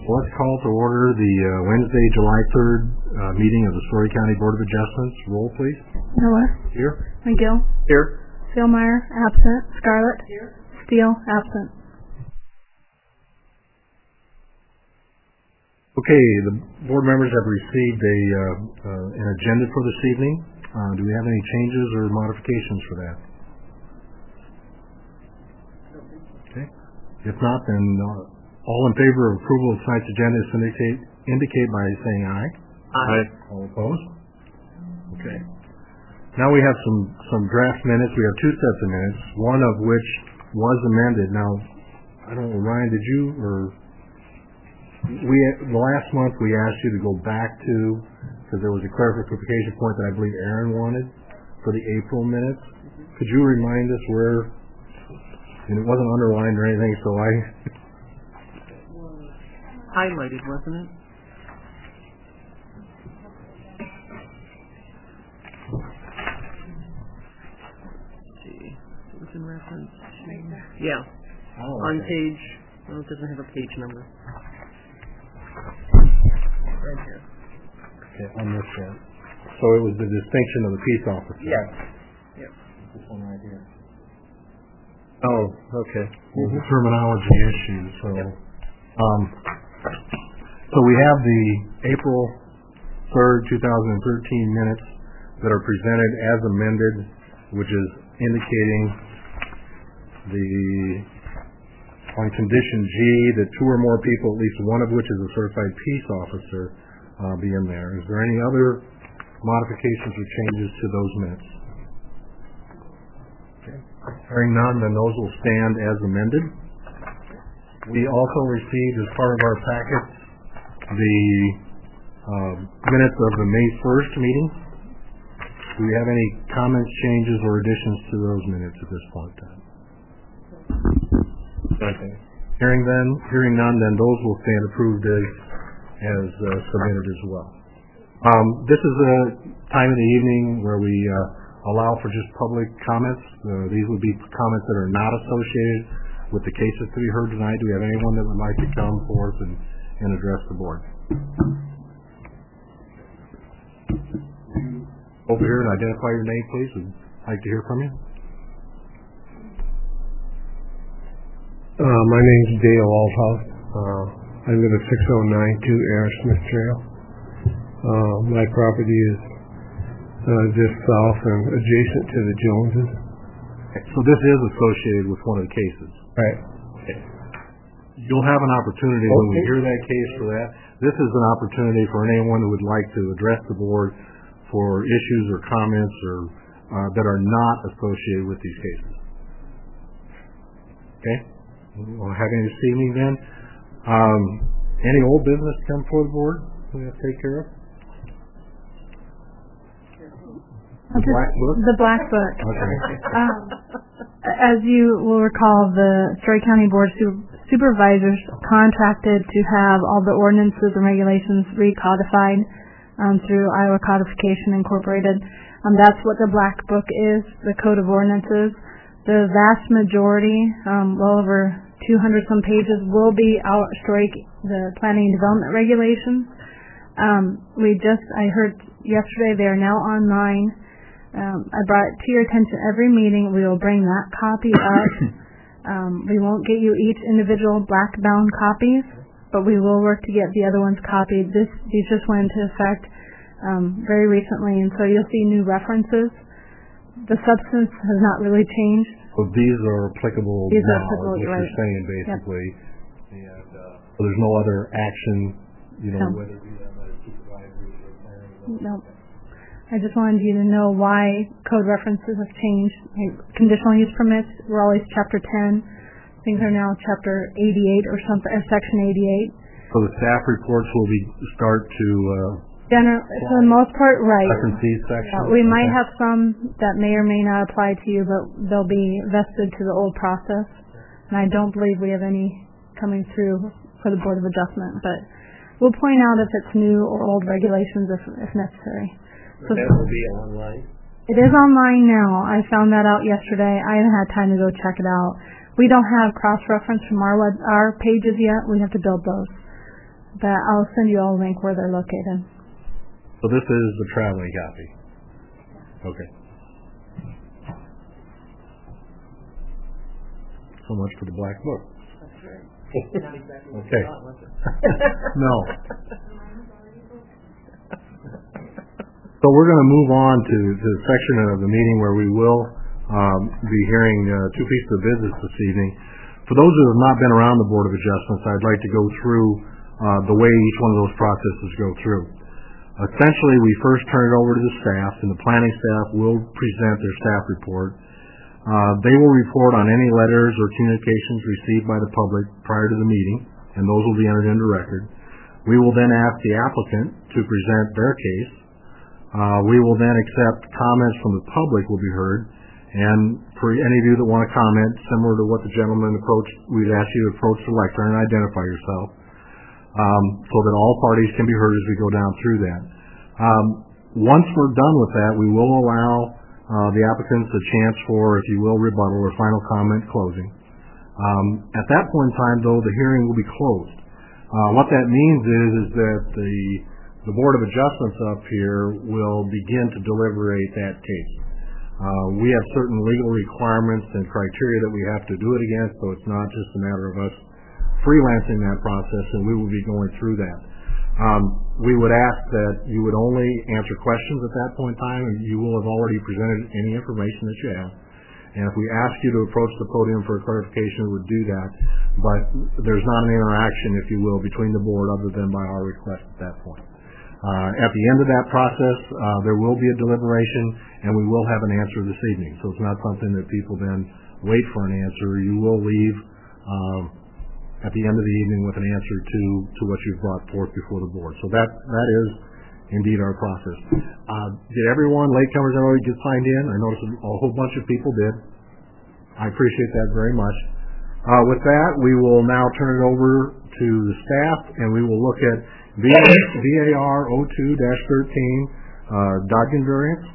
Well, let's call to order the Wednesday, July 3rd meeting of the Story County Board of Adjustments. Roll, please. Miller. Here. McGill. Here. Philmeyer, absent. Scarlett. Here. Steele, absent. Okay, the board members have received an agenda for this evening. Do we have any changes or modifications for that? Okay. If not, then all in favor of approval of tonight's agenda indicate by saying aye. Aye. All opposed? Okay. Now we have some draft minutes. We have two sets of minutes, one of which was amended. Now, I don't know, Ryan, did you or last month we asked you to go back to, because there was a clarification point that I believe Aaron wanted for the April minutes. Could you remind us where, and it wasn't underlined or anything, so highlighted, wasn't it? Let's see. It was in reference to, yeah. On page, well, it doesn't have a page number. Right here. Okay, on this one. So it was the distinction of the peace officer. Yes. Yep. This one right here. Oh, okay. The terminology issues. So, so we have the April 3rd, 2013 minutes that are presented as amended, which is indicating on condition G, that two or more people, at least one of which is a certified peace officer, be in there. Is there any other modifications or changes to those minutes? Okay. Hearing none, then those will stand as amended. We also received, as part of our packet, the minutes of the May 1st meeting. Do we have any comments, changes, or additions to those minutes at this point in time? Okay. Hearing none, then those will stand approved as submitted as well. This is a time of the evening where we allow for just public comments. These would be comments that are not associated with the cases to be heard tonight. Do we have anyone that would like to come forth and address the board? Over here and identify your name, please. We'd like to hear from you. My name's Dale Althouse. I live at 6092 Aerosmith Trail. My property is just south and adjacent to the Joneses. So this is associated with one of the cases. Right. Okay. You'll have an opportunity when we hear that case for that. This is an opportunity for anyone who would like to address the board for issues or comments or that are not associated with these cases. Okay? We'll have any this evening then. Any old business come before the board we have to take care of? The Black Book? The Black Book. Okay. As you will recall, the Story County Board Supervisors contracted to have all the ordinances and regulations recodified through Iowa Codification Incorporated. That's what the Black Book is, the Code of Ordinances. The vast majority, well over 200 some pages, will be the Planning and Development Regulations. I heard yesterday they are now online. I brought it to your attention every meeting. We will bring that copy up. We won't get you each individual black bound copies, but we will work to get the other ones copied. These just went into effect very recently, and so you'll see new references. The substance has not really changed. So these are applicable now, is what right. you're saying, basically. Yep. And so there's no other action, No. whether it be done by the supervisors or planning. No. I just wanted you to know why code references have changed. Conditional use permits were always Chapter 10. Things are now Chapter 88 or something, Section 88. So the staff reports will start to... for the most part, right. Section. We might have some that may or may not apply to you, but they'll be vested to the old process. And I don't believe we have any coming through for the Board of Adjustment, but we'll point out if it's new or old regulations if necessary. So that will be online? It is online now. I found that out yesterday. I haven't had time to go check it out. We don't have cross-reference from our pages yet. We have to build those. but I'll send you all a link where they're located. So this is the traveling copy. Okay. So much for the black book. That's right. Not exactly what Okay. you thought, was it? No. So we're going to move on to the section of the meeting where we will be hearing two pieces of business this evening. For those who have not been around the Board of Adjustments, I'd like to go through the way each one of those processes go through. Essentially, we first turn it over to the staff, and the planning staff will present their staff report. They will report on any letters or communications received by the public prior to the meeting, and those will be entered into record. We will then ask the applicant to present their case. We will then accept comments from the public will be heard, and for any of you that want to comment, similar to what the gentleman approached, we'd ask you to approach the lectern and identify yourself, so that all parties can be heard as we go down through that. Once we're done with that, we will allow the applicants a chance for, if you will, rebuttal or final comment closing. At that point in time, though, the hearing will be closed. What that means is that the Board of Adjustments up here will begin to deliberate that case. We have certain legal requirements and criteria that we have to do it against, so it's not just a matter of us freelancing that process, and we will be going through that. We would ask that you would only answer questions at that point in time, and you will have already presented any information that you have. And if we ask you to approach the podium for a clarification, we would do that. But there's not an interaction, if you will, between the board other than by our request at that point. At the end of that process, there will be a deliberation, and we will have an answer this evening. So it's not something that people then wait for an answer. You will leave at the end of the evening with an answer to what you've brought forth before the board. So that is indeed our process. Did everyone, latecomers, already get signed in? I noticed a whole bunch of people did. I appreciate that very much. With that, we will now turn it over to the staff, and we will look at VAR 02-13, Dodgen variance.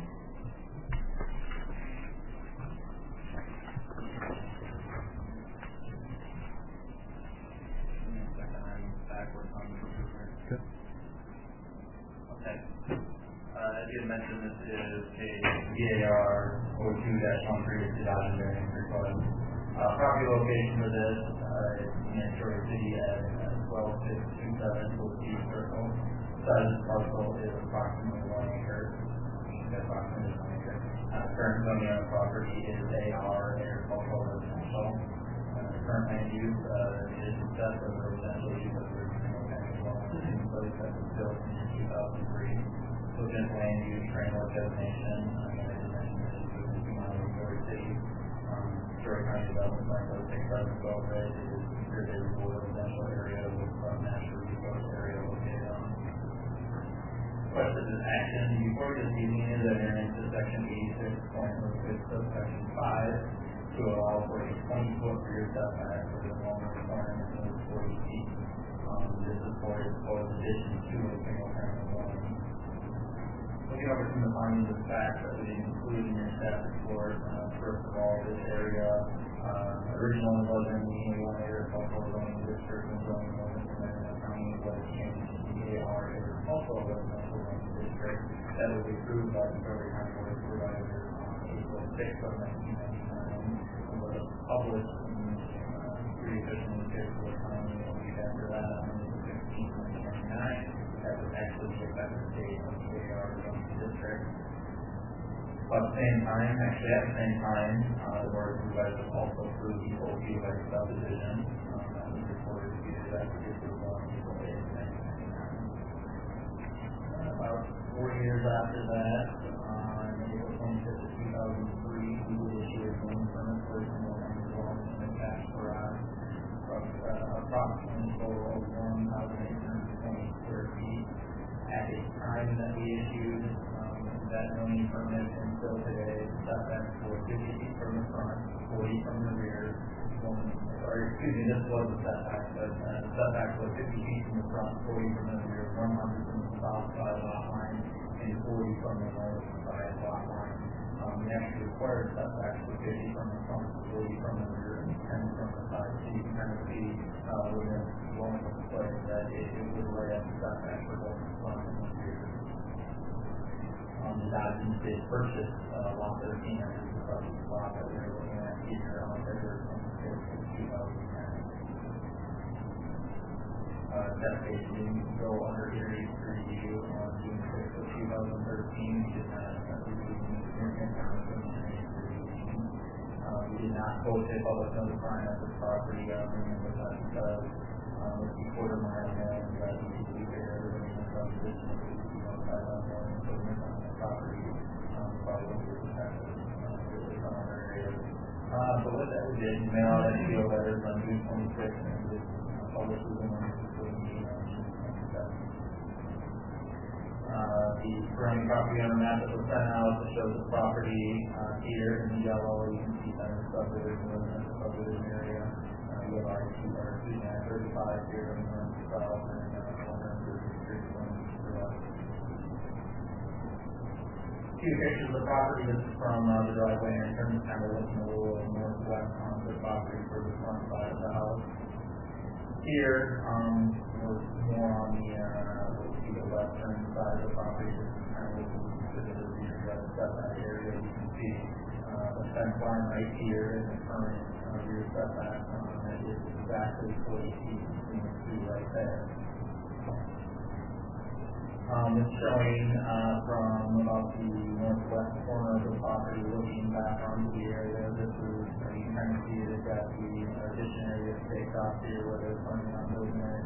As you had mentioned, this is a VAR 02-13 Dodgen variance request. Property location for this is in Troy City at 12627 East Circle. Size of the parcel is approximately 1 acre. Current zoning on the property is AR, agricultural residential. Current land use is set for the residential use of the single-family dwelling in place that was built in 2003. So just land use framework designation. As I mentioned, this is in Troy City. Troy County Development Plan does take precedence over it. It is considered a rural residential area with some natural resource area located on. Question is action before this evening is entering into section 86.06 of section 5 to allow for a 20-foot rear setback for the longer requirement of 40 feet. This is for a proposed addition to a single-family dwelling. Looking over some of the findings of fact that we didn't include in your staff report, first of all, this area originally wasn't the A1 agricultural zoning district and zoning ordinance in Marion County, but it changed to the AR agricultural residential zoning district that was approved by the Troy County Board of Supervisors on April 6th of 1999 and was published in the free official newspaper of the county a week after that on April 16th, 1999. That was actually the effective date of the AR zoning district. But at the same time, the Board of Supervisors also approved the OP like subdivision that was reported to be the executive approval on April 8th, 1999. About 4 years after that, on April 25th of 2003, we would issue a zoning permit for a single-family dwelling in a attached garage of approximately total of 1,820 square feet. At a time that we issued that zoning permit until today, the setbacks were 50 feet from the front, 40 from the rear. This was the setback, but the setback was 50 feet from the front, 40 from the rear, 100 from the south side lot line, and 40 from the north side lot line. The actually required setbacks were 50 from the front, 40 from the rear, and 10 from the side. So you can kind of see within the dwelling display that it was right at the setback for both the front and the rear. The Dodgers did purchase lot 13, and this is the subject lot that we're looking at here on February 26th of 2010. That case didn't go under Erie's review on June 6th of 2013. We did not receive any significant comments on Erie's review. We did not post a public notice sign at this property agreement with us because with the quarter-mile and we figured everybody in the subdivision would be outside of the improvement on the property. Probably won't be protected with some other areas. But with that, we did mail out NPO letters on June 26th and we published the warning including the June 27th. The surrounding property owner map that was sent out shows the property here in the yellow. You can see that in the subdivision, residential subdivision area. We have our 35 here in the south and 133 going to the west. Few pictures of the property. This is from the driveway entrance, kind of looking a little northwest onto the property for the front side of the house. Here, we're more on the western side of the property. This is kind of looking to the rear setback area. You can see the fence line right here in the current rear setback. That is exactly 40 feet between the two right there. It's showing from about the northwest corner of the property looking back onto the area. This is, you can kind of see it at the addition area staked off here where they're planning on building it.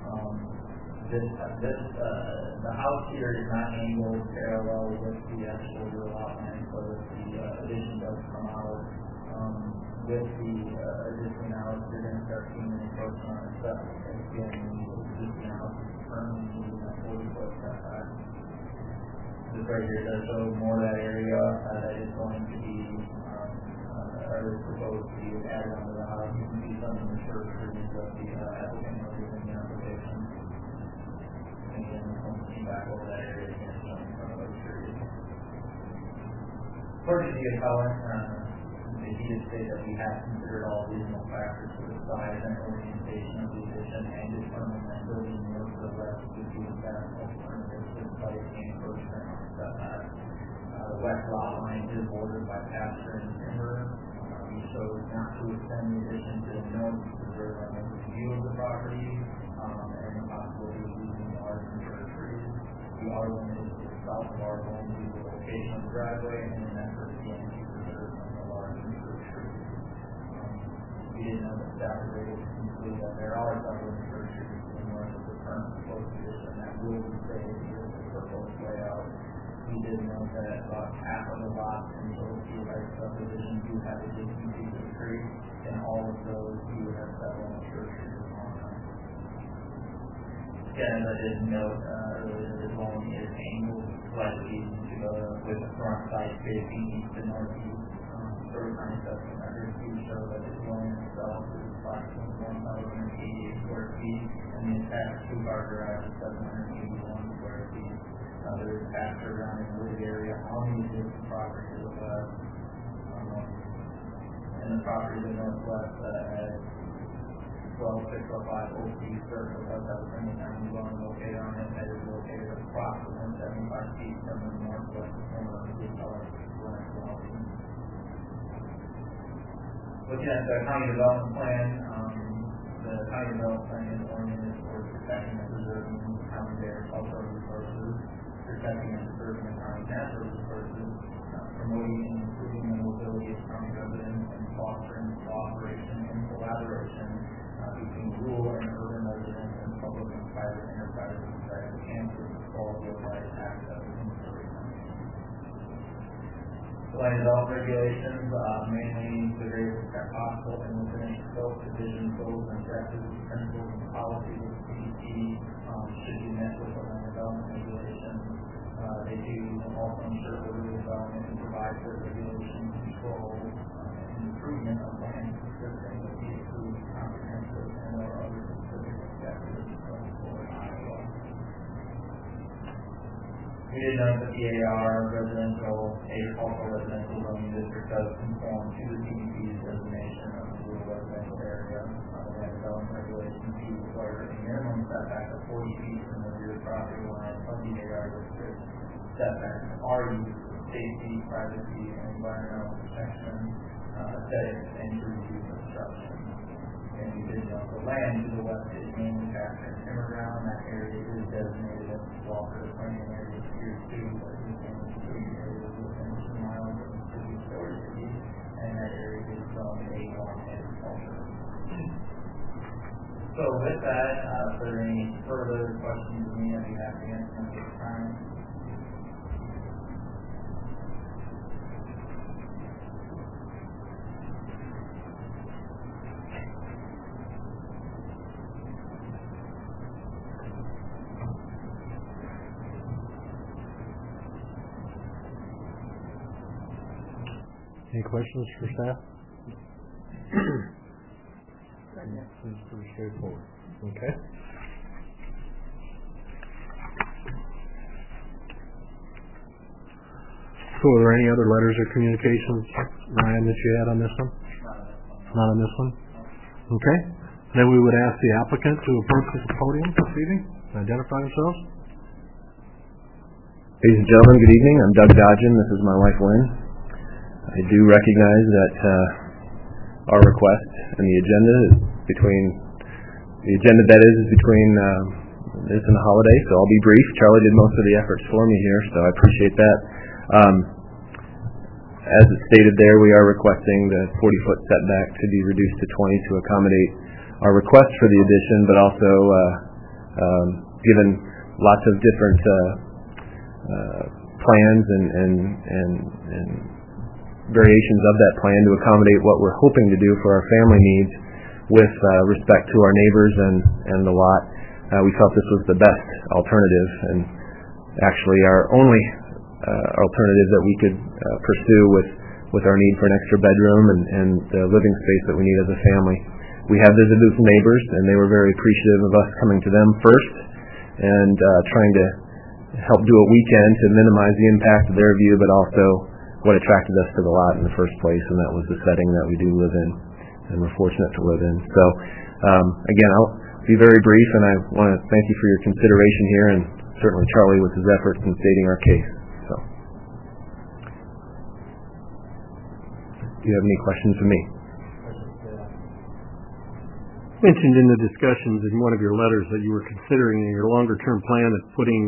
The house here is not angled parallel with the actual rear lot line, so if the addition does come out with the existing house, you're going to start seeing an encroachment on itself. Again, the existing house is currently using a 40-foot setback. This right here does show more of that area that is going to be, or is proposed to be added onto the house. You can see some of the mature trees of the applicant noted in the application. And again, we'll come back over that area again, showing some of those trees. According to the appellant, he did say that we have considered all reasonable factors for the size and orientation of the addition and determined that building north to the west would be the best alternative to the site and encroachment on the setback. The west lot line is bordered by pasture and timber. We chose not to extend the addition to the north to preserve our neighbor's view of the property and the possibility of using large mature trees. We are limited to the south of our home due to the location of the driveway and an effort again to preserve the large mature trees. We did know that staff was able to conclude that there are several mature trees to the north of the current proposed addition that will be saved with the proposed layout. We did know that about half of the lots in the OC right subdivision do have existing pieces of tree, and all of those do have several mature trees on them. Again, as I did note earlier, this loan is angled slightly with the front side facing east to northeast. Story time assessment records do show that this loan itself is approximately 1,088 square feet, and the attached two-car garage is 781 square feet. There is pasture around in the wood area on the existing property to the west. And the property to the northwest has 12605 OC Circle does have a single family dwelling located on it that is located approximately 75 feet from the northwest corner of the Gwinnett dwelling. Looking at the county development plan, the county development plan is oriented towards protecting and preserving county agricultural resources, protecting and preserving the county natural resources, promoting and improving the mobility of county residents, and fostering cooperation and collaboration between rural and urban residents and public and private enterprises that enhances the quality of life access in Surrey County. The land development regulations mainly the greatest extent possible and within its scope, the vision, goals, and objectives, principles, and policies of the CDP should be met with the land development regulations. They do also ensure orderly development and provide for regulation, control, and improvement of land consistent with the approved comprehensive and or other specific objectives of Florida, Iowa. We did note that the AR agricultural residential zoning district does conform to the CDP's designation of the rural residential area. The land development regulations do require a minimum setback of 40 feet from the rear property line of the AR district. Setbacks are used for safety, privacy, and environmental protection, aesthetics, and for use of construction. And we did note the land to the west is manufactured timber ground. That area is designated as Walker Planning Area Tier 2, but this including areas within 2 miles of the city storage city, and that area is zoned A1 agriculture. So with that, if there are any further questions of me, I'd be happy to answer them at this time. Any questions for staff? Seems pretty straightforward. Okay. So are there any other letters or communications, Ryan, that you had on this one? Not on this one? Okay. Then we would ask the applicant to approach the podium this evening and identify themselves. Ladies and gentlemen, good evening. I'm Doug Dodgen. This is my wife, Lynn. I do recognize that our request and the agenda is between this and the holiday, so I'll be brief. Charlie did most of the efforts for me here, so I appreciate that. As it's stated there, we are requesting the 40-foot setback to be reduced to 20 to accommodate our request for the addition, but also given lots of different plans and variations of that plan to accommodate what we're hoping to do for our family needs with respect to our neighbors and the lot. We felt this was the best alternative, and actually our only alternative that we could pursue with our need for an extra bedroom and the living space that we need as a family. We have visited with neighbors, and they were very appreciative of us coming to them first and trying to help do what we can to minimize the impact of their view, but also what attracted us to the lot in the first place, and that was the setting that we do live in and we're fortunate to live in. So again, I'll be very brief, and I want to thank you for your consideration here, and certainly Charlie with his efforts in stating our case. So, do you have any questions for me? Mentioned in the discussions in one of your letters that you were considering in your longer-term plan of putting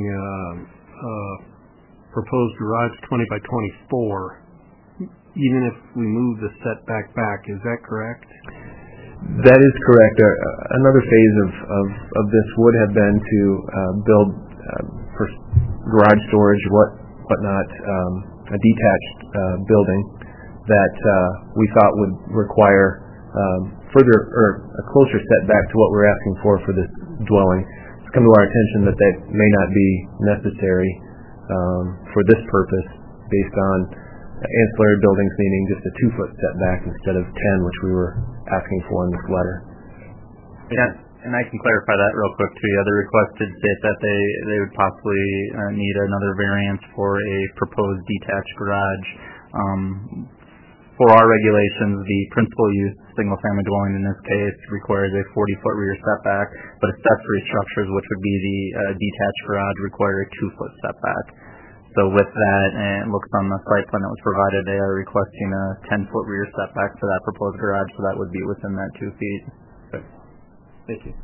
proposed garage 20 by 24, even if we move the setback back. Is that correct? That is correct. Another phase of this would have been to build for garage storage, whatnot, a detached building that we thought would require further or a closer setback to what we're asking for this dwelling. It's come to our attention that may not be necessary for this purpose, based on ancillary buildings needing just a 2-foot setback instead of 10, which we were asking for in this letter. Yeah, and I can clarify that real quick too. The request did state that they would possibly need another variance for a proposed detached garage. For our regulations, the principal use single-family dwelling in this case requires a 40-foot rear setback, but accessory structures, which would be the detached garage, require a 2-foot setback. So with that, and it looks on the site plan that was provided, they are requesting a 10-foot rear setback for that proposed garage, so that would be within that 2 feet. Okay. Thank you.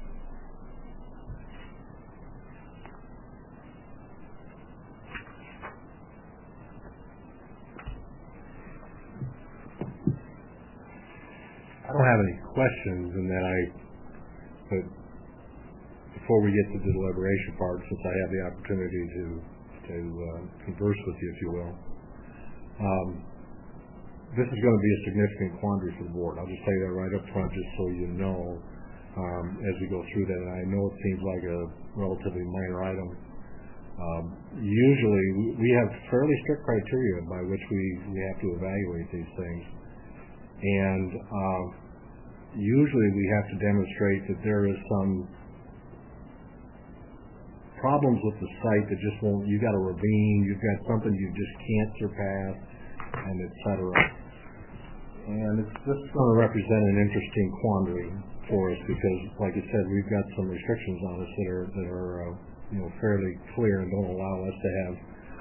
I don't have any questions in that but before we get to the deliberation part, since I have the opportunity to converse with you, if you will, this is going to be a significant quandary for the board. I'll just tell you that right up front, just so you know, as we go through that. And I know it seems like a relatively minor item. Usually, we have fairly strict criteria by which we have to evaluate these things. And usually we have to demonstrate that there is some problems with the site that just won't, you've got a ravine, you've got something you just can't surpass, and et cetera. And it's just going to represent an interesting quandary for us because, like you said, we've got some restrictions on us that are fairly clear and don't allow us to have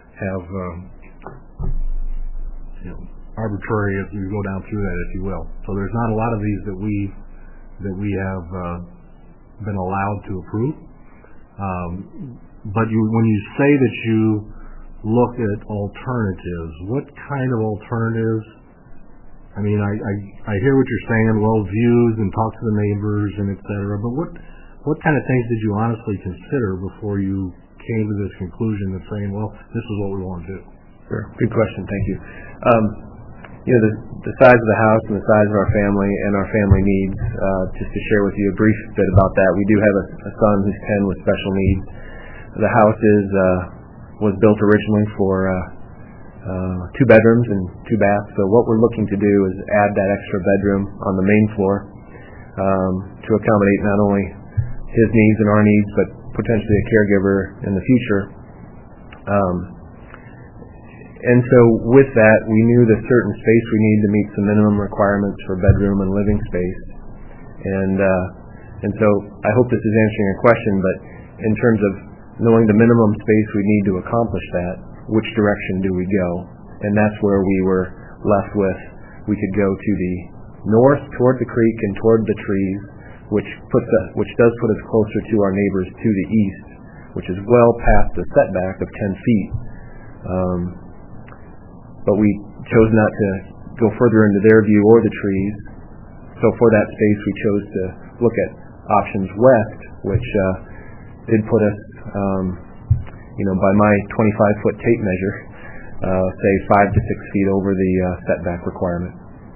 arbitrary as we go down through that, if you will. So there's not a lot of these that we have been allowed to approve. But when you say that you look at alternatives, what kind of alternatives? I mean, I hear what you're saying, well, views and talk to the neighbors and et cetera, but what kind of things did you honestly consider before you came to this conclusion of saying, well, this is what we want to do? Sure. Good question. Thank you. The size of the house and the size of our family and our family needs, just to share with you a brief bit about that. We do have a son who's 10 with special needs. The house was built originally for 2 bedrooms and 2 baths. So what we're looking to do is add that extra bedroom on the main floor to accommodate not only his needs and our needs, but potentially a caregiver in the future. And so with that, we knew the certain space we needed to meet some minimum requirements for bedroom and living space. And so I hope this is answering your question, but in terms of knowing the minimum space we need to accomplish that, which direction do we go? And that's where we were left with. We could go to the north toward the creek and toward the trees, which does put us closer to our neighbors to the east, which is well past the setback of 10 feet. But we chose not to go further into their view or the trees. So for that space, we chose to look at options west, which did put us, by my 25-foot tape measure, say 5 to 6 feet over the setback requirement.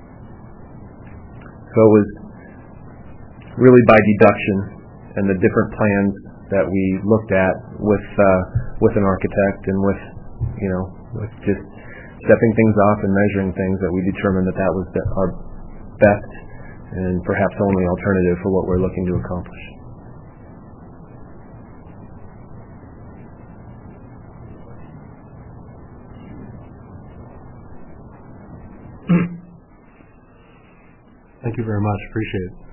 So it was really by deduction and the different plans that we looked at with an architect and with just stepping things off and measuring things that we determined that was our best and perhaps only alternative for what we're looking to accomplish. Thank you very much. Appreciate it.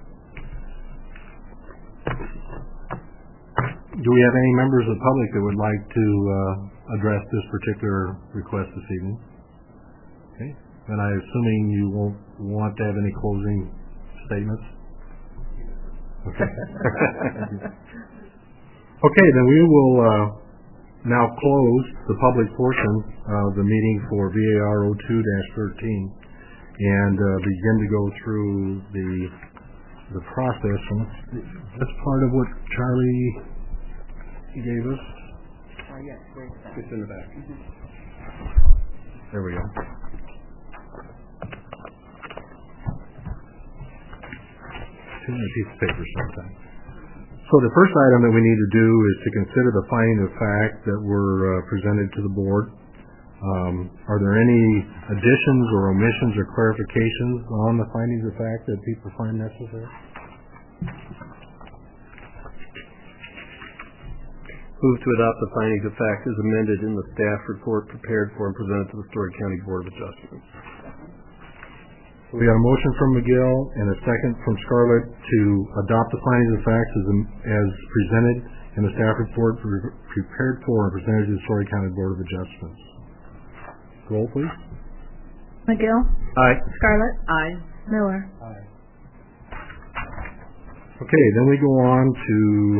Do we have any members of the public that would like to address this particular request this evening? Okay. Then I'm assuming you won't want to have any closing statements? Okay. Okay, then we will now close the public portion of the meeting for VAR 02-13 and begin to go through the process. And that's part of what Charlie gave us. Yes, great. It's in the back. There we go. Too many pieces of paper sometimes. So the first item that we need to do is to consider the finding of fact that were presented to the board. Are there any additions or omissions or clarifications on the findings of fact that people find necessary? Move to adopt the findings of fact as amended in the staff report prepared for and presented to the Story County Board of Adjustment. We got a motion from McGill and a second from Scarlett to adopt the findings of fact as presented in the staff report prepared for and presented to the Story County Board of Adjustments. Roll, please. McGill. Aye. Scarlett. Aye. Miller. Aye. Okay, then we go on to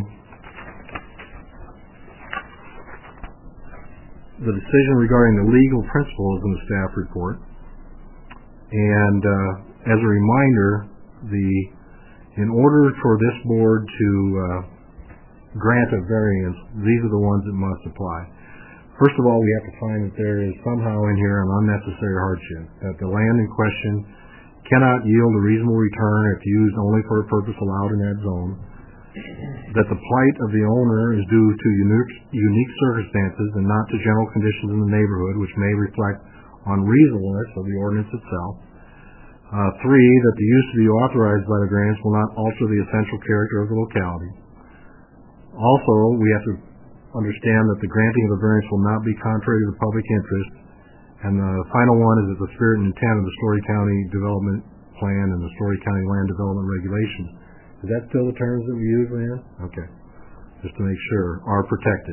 the decision regarding the legal principles in the staff report. And as a reminder, in order for this board to grant a variance, these are the ones that must apply. First of all, we have to find that there is somehow in here an unnecessary hardship, that the land in question cannot yield a reasonable return if used only for a purpose allowed in that zone, that the plight of the owner is due to unique circumstances and not to general conditions in the neighborhood, which may reflect on reasonableness of the ordinance itself. 3, that the use to be authorized by the variance will not alter the essential character of the locality. Also, we have to understand that the granting of the variance will not be contrary to the public interest. And the final one is that the spirit and intent of the Story County Development Plan and the Story County Land Development Regulations Is that still the terms that we use, Leanne? Okay. Just to make sure, are protected.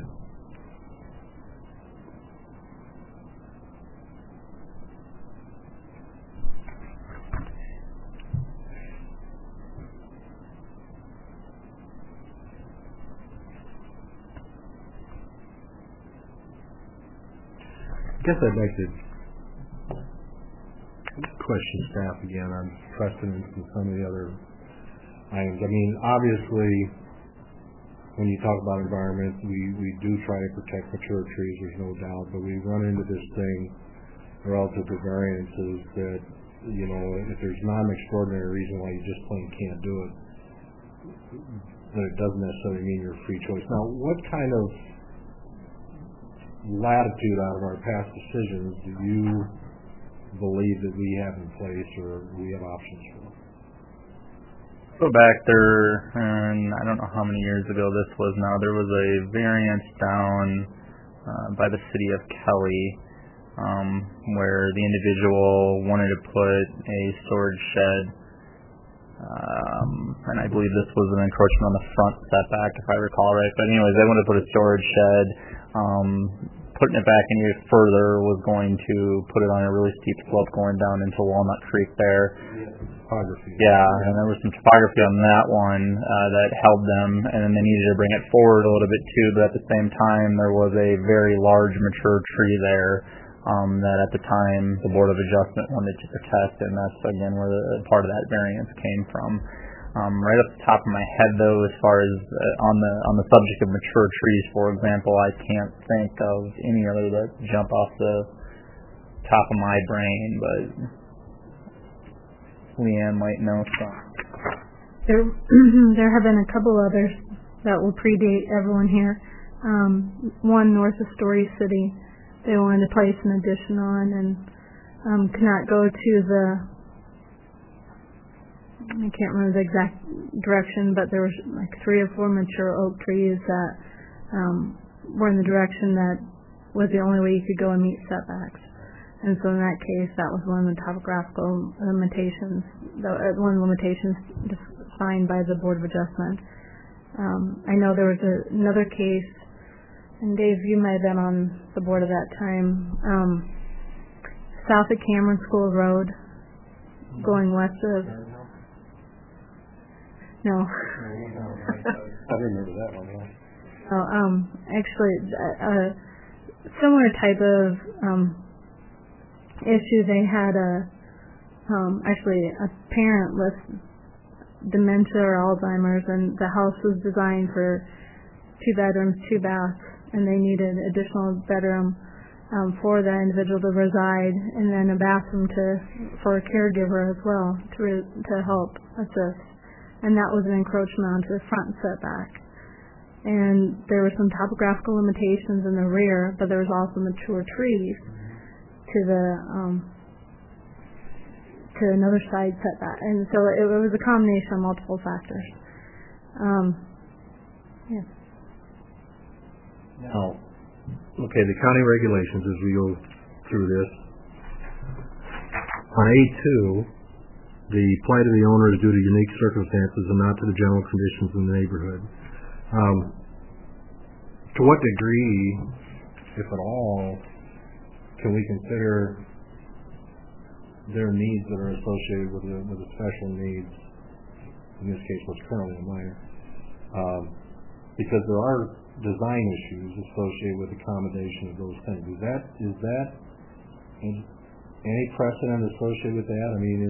I guess I'd like to question staff again on precedents and some of the other items. I mean, obviously, when you talk about environment, we do try to protect mature trees, there's no doubt, but we run into this thing relative to variances that, you know, if there's not an extraordinary reason why you just plain can't do it, then it doesn't necessarily mean you're a free choice. Now, what kind of latitude out of our past decisions do you believe that we have in place or we have options for? Go back there, and I don't know how many years ago this was now, there was a variance down by the city of Kelly where the individual wanted to put a storage shed, and I believe this was an encroachment on the front setback, if I recall right. But anyways, they wanted to put a storage shed. Putting it back any further was going to put it on a really steep slope going down into Walnut Creek there. Topography. Yeah, and there was some topography on that one that held them, and then they needed to bring it forward a little bit too, but at the same time there was a very large mature tree there that at the time the Board of Adjustment wanted to protect, and that's again where part of that variance came from. Right off the top of my head, though, as far as on the subject of mature trees, for example, I can't think of any other that jump off the top of my brain, but Leanne might know some. There have been a couple others that will predate everyone here. One north of Story City, they wanted to place an addition on and could not go to the, I can't remember the exact direction, but there was like 3 or 4 mature oak trees that were in the direction that was the only way you could go and meet setbacks. And so in that case, that was one of the topographical limitations, one of the limitations defined by the Board of Adjustment. I know there was another case, and Dave, you might have been on the board at that time, south of Cameron School Road, going west of... No. I remember that one, yeah. Oh, actually, a similar type of issue. They had actually a parent with dementia or Alzheimer's, and the house was designed for 2 bedrooms, 2 baths, and they needed additional bedroom for that individual to reside, and then a bathroom for a caregiver as well to help assist. And that was an encroachment onto the front setback. And there were some topographical limitations in the rear, but there was also mature trees to another side setback. And so it was a combination of multiple factors. Yeah. Now, okay, the county regulations as we go through this. On A2, the plight of the owner is due to unique circumstances and not to the general conditions in the neighborhood. To what degree, if at all, can we consider their needs that are associated with the special needs, in this case what's currently a minor? Because there are design issues associated with accommodation of those things. Is that any precedent associated with that? I mean,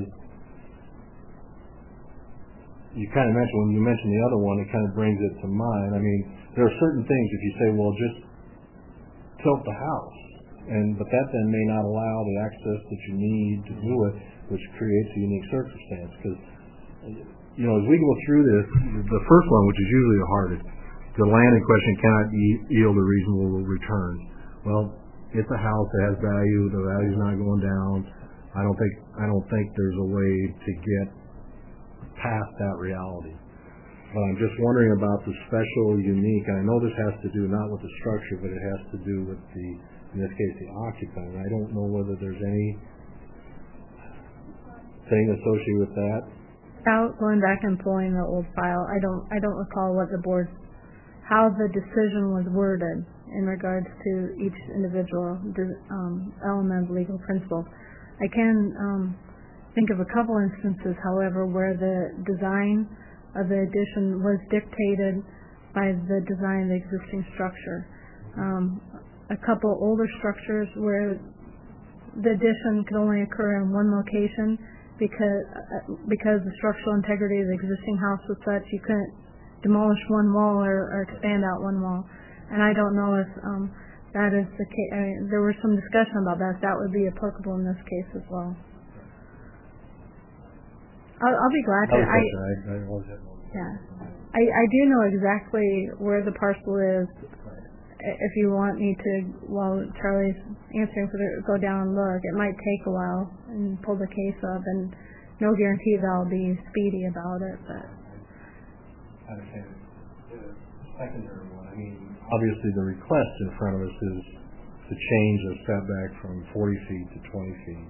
you kind of mentioned, when you mentioned the other one, it kind of brings it to mind. I mean, there are certain things, if you say, well, just tilt the house, but that then may not allow the access that you need to do it, which creates a unique circumstance. Because, you know, as we go through this, the first one, which is usually the hardest, the land in question cannot yield a reasonable return. Well, it's a house that has value, the value's not going down. I don't think there's a way to get past that reality. But I'm just wondering about the special, unique, and I know this has to do not with the structure, but it has to do with in this case, the occupant. And I don't know whether there's any thing associated with that Without going back and pulling the old file, I don't recall what how the decision was worded in regards to each individual element of legal principle. I can think of a couple instances, however, where the design of the addition was dictated by the design of the existing structure. A couple older structures where the addition could only occur in one location because the structural integrity of the existing house was such you couldn't demolish one wall or expand out one wall. And I don't know if that is the case. I mean, there was some discussion about that. If that would be applicable in this case as well. I'll be glad to. I do know exactly where the parcel is. If you want me to, while Charlie's answering, go down and look. It might take a while and pull the case up, and no guarantee that I'll be speedy about it. But I understand. The secondary one. I mean, obviously the request in front of us is to change the setback from 40 feet to 20 feet.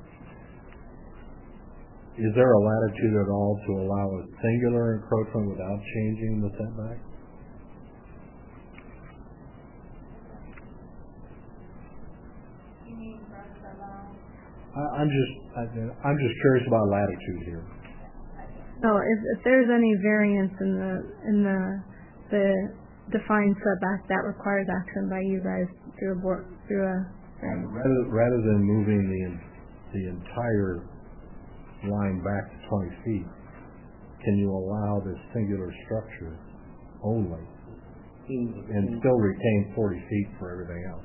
Is there a latitude at all to allow a singular encroachment without changing the setback? I'm just curious about latitude here. So if there's any variance in the defined setback, that requires action by you guys through a rather than moving the entire line back to 20 feet, can you allow this singular structure only and still retain 40 feet for everything else?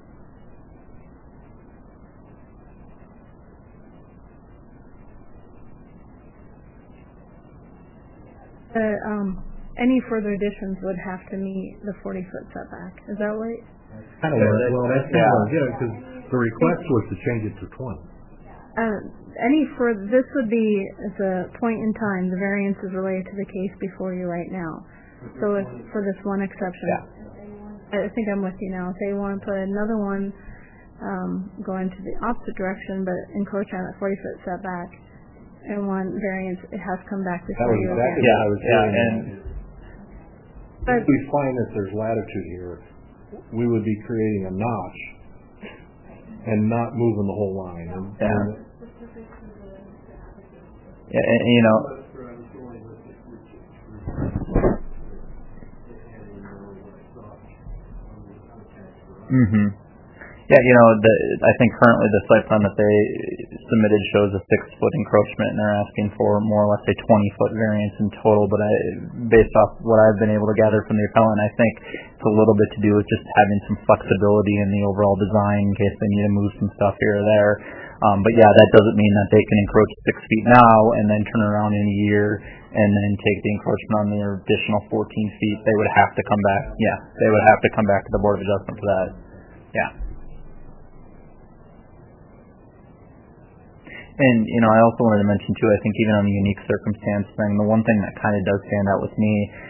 Any further additions would have to meet the 40-foot setback. Is that right? Because the request was to change it to 20. This would be at the point in time. The variance is related to the case before you right now. So if for this one exception, I think I'm with you now. If they want to put another one going to the opposite direction, but encroach on that 40-foot setback, and one variance, it has to come back before you again. If we find that there's latitude here, we would be creating a notch and not moving the whole line. I think currently the site plan that they submitted shows a 6-foot encroachment, and they're asking for more or less a 20-foot variance in total. But based off what I've been able to gather from the appellant, I think it's a little bit to do with just having some flexibility in the overall design in case they need to move some stuff here or there. But that doesn't mean that they can encroach 6 feet now and then turn around in a year and then take the encroachment on their additional 14 feet. They would have to come back. They would have to come back to the Board of Adjustment for that. And, I also wanted to mention, too, I think even on the unique circumstance thing, the one thing that kind of does stand out with me,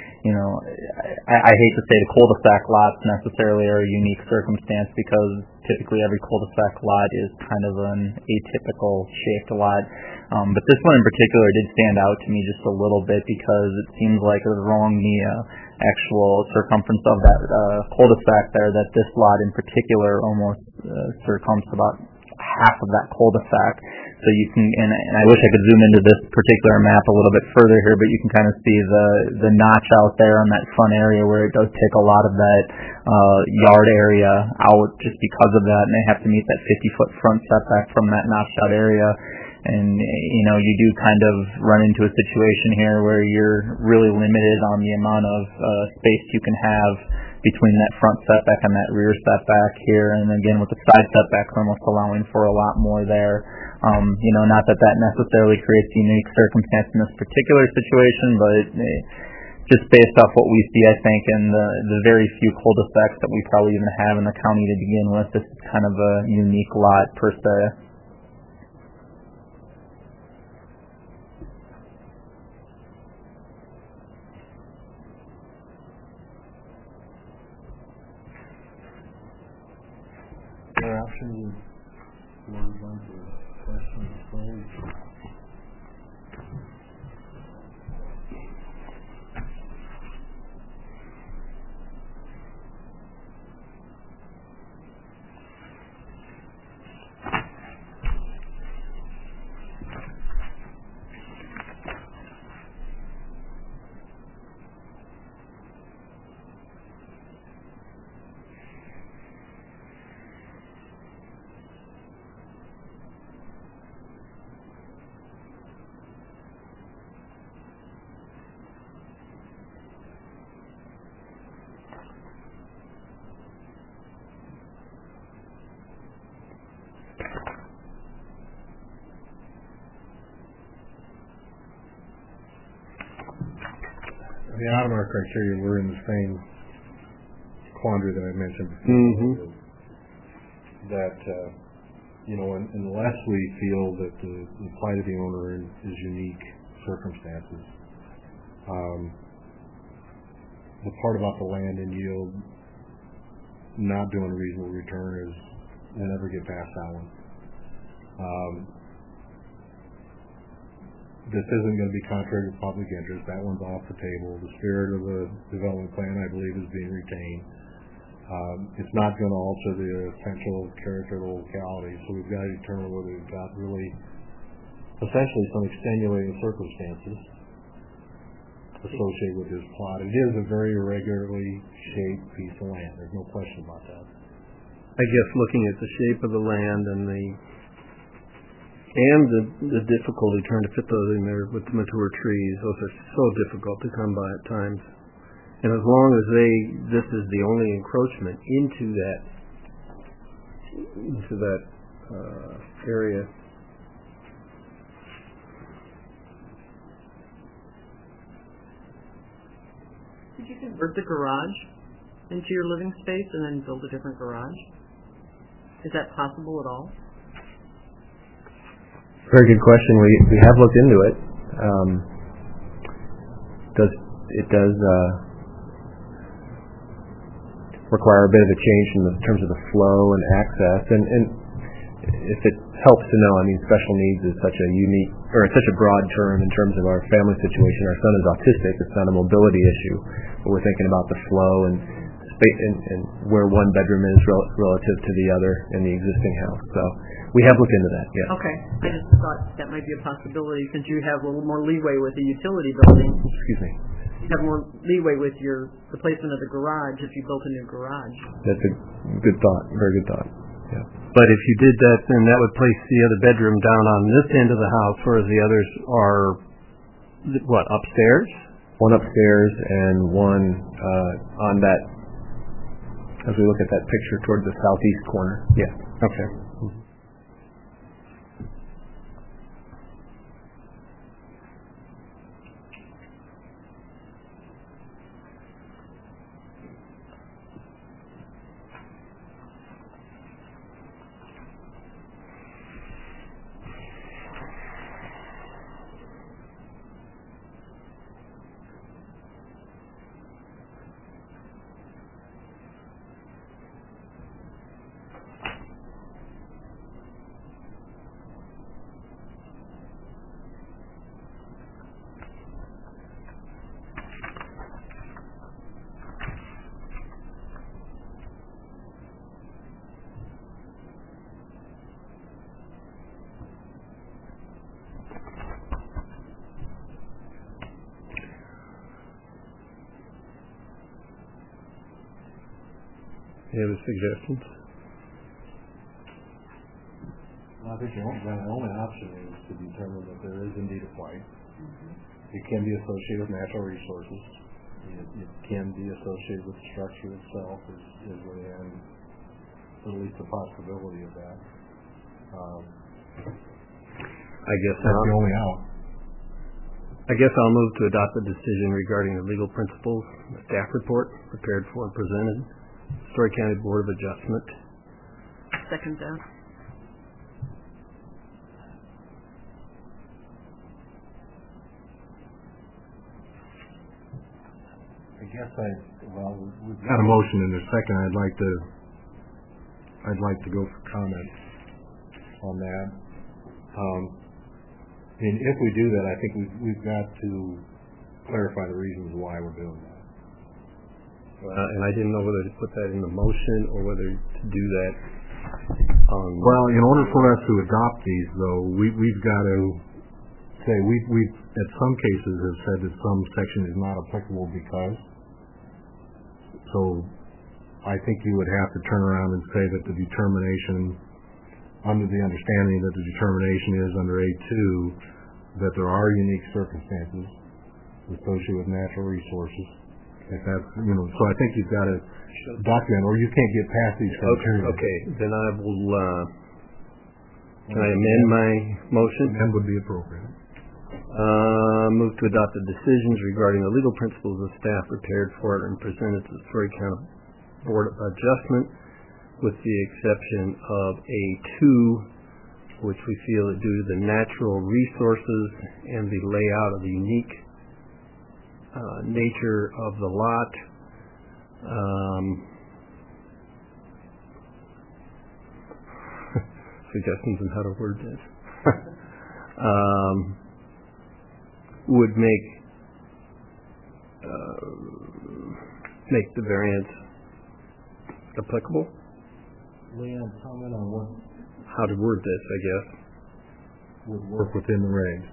I hate to say the cul-de-sac lots necessarily are a unique circumstance because typically every cul-de-sac lot is kind of an atypical shaped lot. But this one in particular did stand out to me just a little bit because it seems like along the actual circumference of that cul-de-sac there that this lot in particular almost circumference about half of that cul-de-sac. So you can, and I wish I could zoom into this particular map a little bit further here, but you can kind of see the notch out there on that front area where it does take a lot of that yard area out just because of that, and they have to meet that 50-foot front setback from that notched out area. And, you do kind of run into a situation here where you're really limited on the amount of space you can have between that front setback and that rear setback here. And again, with the side setbacks almost allowing for a lot more there. Not that necessarily creates a unique circumstance in this particular situation, but just based off what we see, I think, in the very few cul-de-sacs that we probably even have in the county to begin with, this is kind of a unique lot per se. Options, questions, mean, out of our criteria, we're in the same quandary that I mentioned before. That, unless we feel that the plight of the owner is unique circumstances, the part about the land and yield not doing a reasonable return is we'll never get past that one. This isn't going to be contrary to public interest. That one's off the table. The spirit of the development plan, I believe, is being retained. It's not going to alter the essential character of the locality, so we've got to determine whether we've got really essentially some extenuating circumstances associated with this plot. It is a very irregularly shaped piece of land. There's no question about that. I guess looking at the shape of the land and the difficulty trying to fit those in there with the mature trees, those are so difficult to come by at times. And as long as this is the only encroachment into that area. Could you convert the garage into your living space and then build a different garage? Is that possible at all? Very good question. We have looked into it. It does require a bit of a change in terms of the flow and access, and if it helps to know, I mean, special needs is such a broad term in terms of our family situation. Our son is autistic. It's not a mobility issue, but we're thinking about the flow and space and where one bedroom is relative to the other in the existing house. So we have looked into that. Yeah. Okay. I just thought that might be a possibility since you have a little more leeway with the utility building. Excuse me. You have more leeway with the placement of the garage if you built a new garage. That's a good thought. Very good thought. Yeah. But if you did that, then that would place the other bedroom down on this end of the house, whereas the others are, upstairs? One upstairs and one on that, as we look at that picture, towards the southeast corner. Yeah. Okay. Any other suggestions? I think the only option is to determine that there is indeed a plight. It can be associated with natural resources. It can be associated with the structure itself, is within at least the possibility of that. I guess that's the only out. I guess I'll move to adopt the decision regarding the legal principles, the staff report prepared for and presented. Story County Board of Adjustment. Second that. I guess we've got a motion in a second. I'd like to go for comment on that. And if we do that, I think we've got to clarify the reasons why we're doing that. And I didn't know whether to put that in the motion or whether to do that on... Well, in order for us to adopt these, though, we've got to say we've at some cases have said that some section is not applicable because. So I think you would have to turn around and say that the determination, under the understanding that the determination is under A2, that there are unique circumstances associated with natural resources. If that's, so I think you've got to document, or you can't get past these criteria. Okay, then I will, can I amend my motion? Amend would be appropriate. Move to adopt the decisions regarding the legal principles of staff prepared for it and presented to the Story County Board of Adjustment, with the exception of A2, which we feel that due to the natural resources and the layout of the unique nature of the lot, suggestions on how to word this, would make the variance applicable. Leon, comment on what How to word this, I guess. would work within the regs.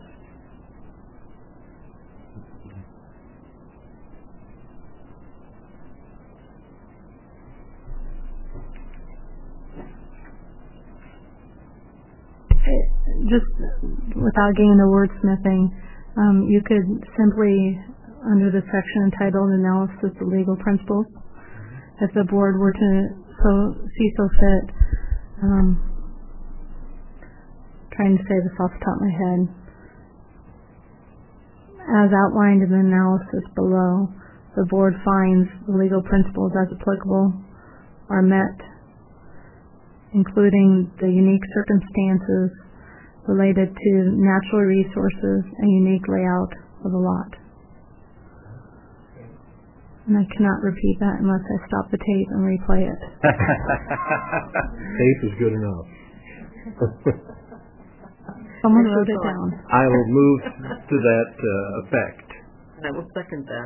Just without getting into wordsmithing, you could simply, under the section entitled Analysis of Legal Principles, if the board were to see fit, trying to say this off the top of my head, as outlined in the analysis below, the board finds the legal principles as applicable are met, including the unique circumstances related to natural resources and unique layout of the lot. And I cannot repeat that unless I stop the tape and replay it. Tape is good enough. Someone wrote it down. I will move to that effect. I will second that.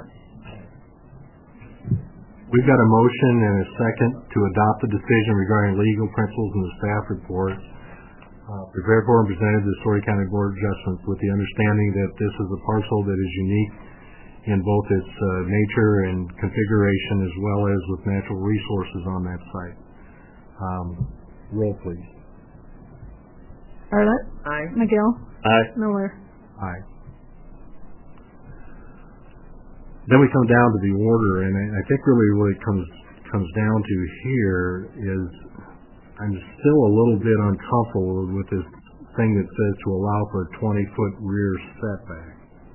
We've got a motion and a second to adopt the decision regarding legal principles in the staff report, prepared for and presented to the Story County Board of Adjustment, with the understanding that this is a parcel that is unique in both its nature and configuration, as well as with natural resources on that site. Roll, please. Arlett? Aye. McGill? Aye. Miller? Aye. Then we come down to the order, and I think really what it comes down to here is I'm still a little bit uncomfortable with this thing that says to allow for a 20-foot rear setback.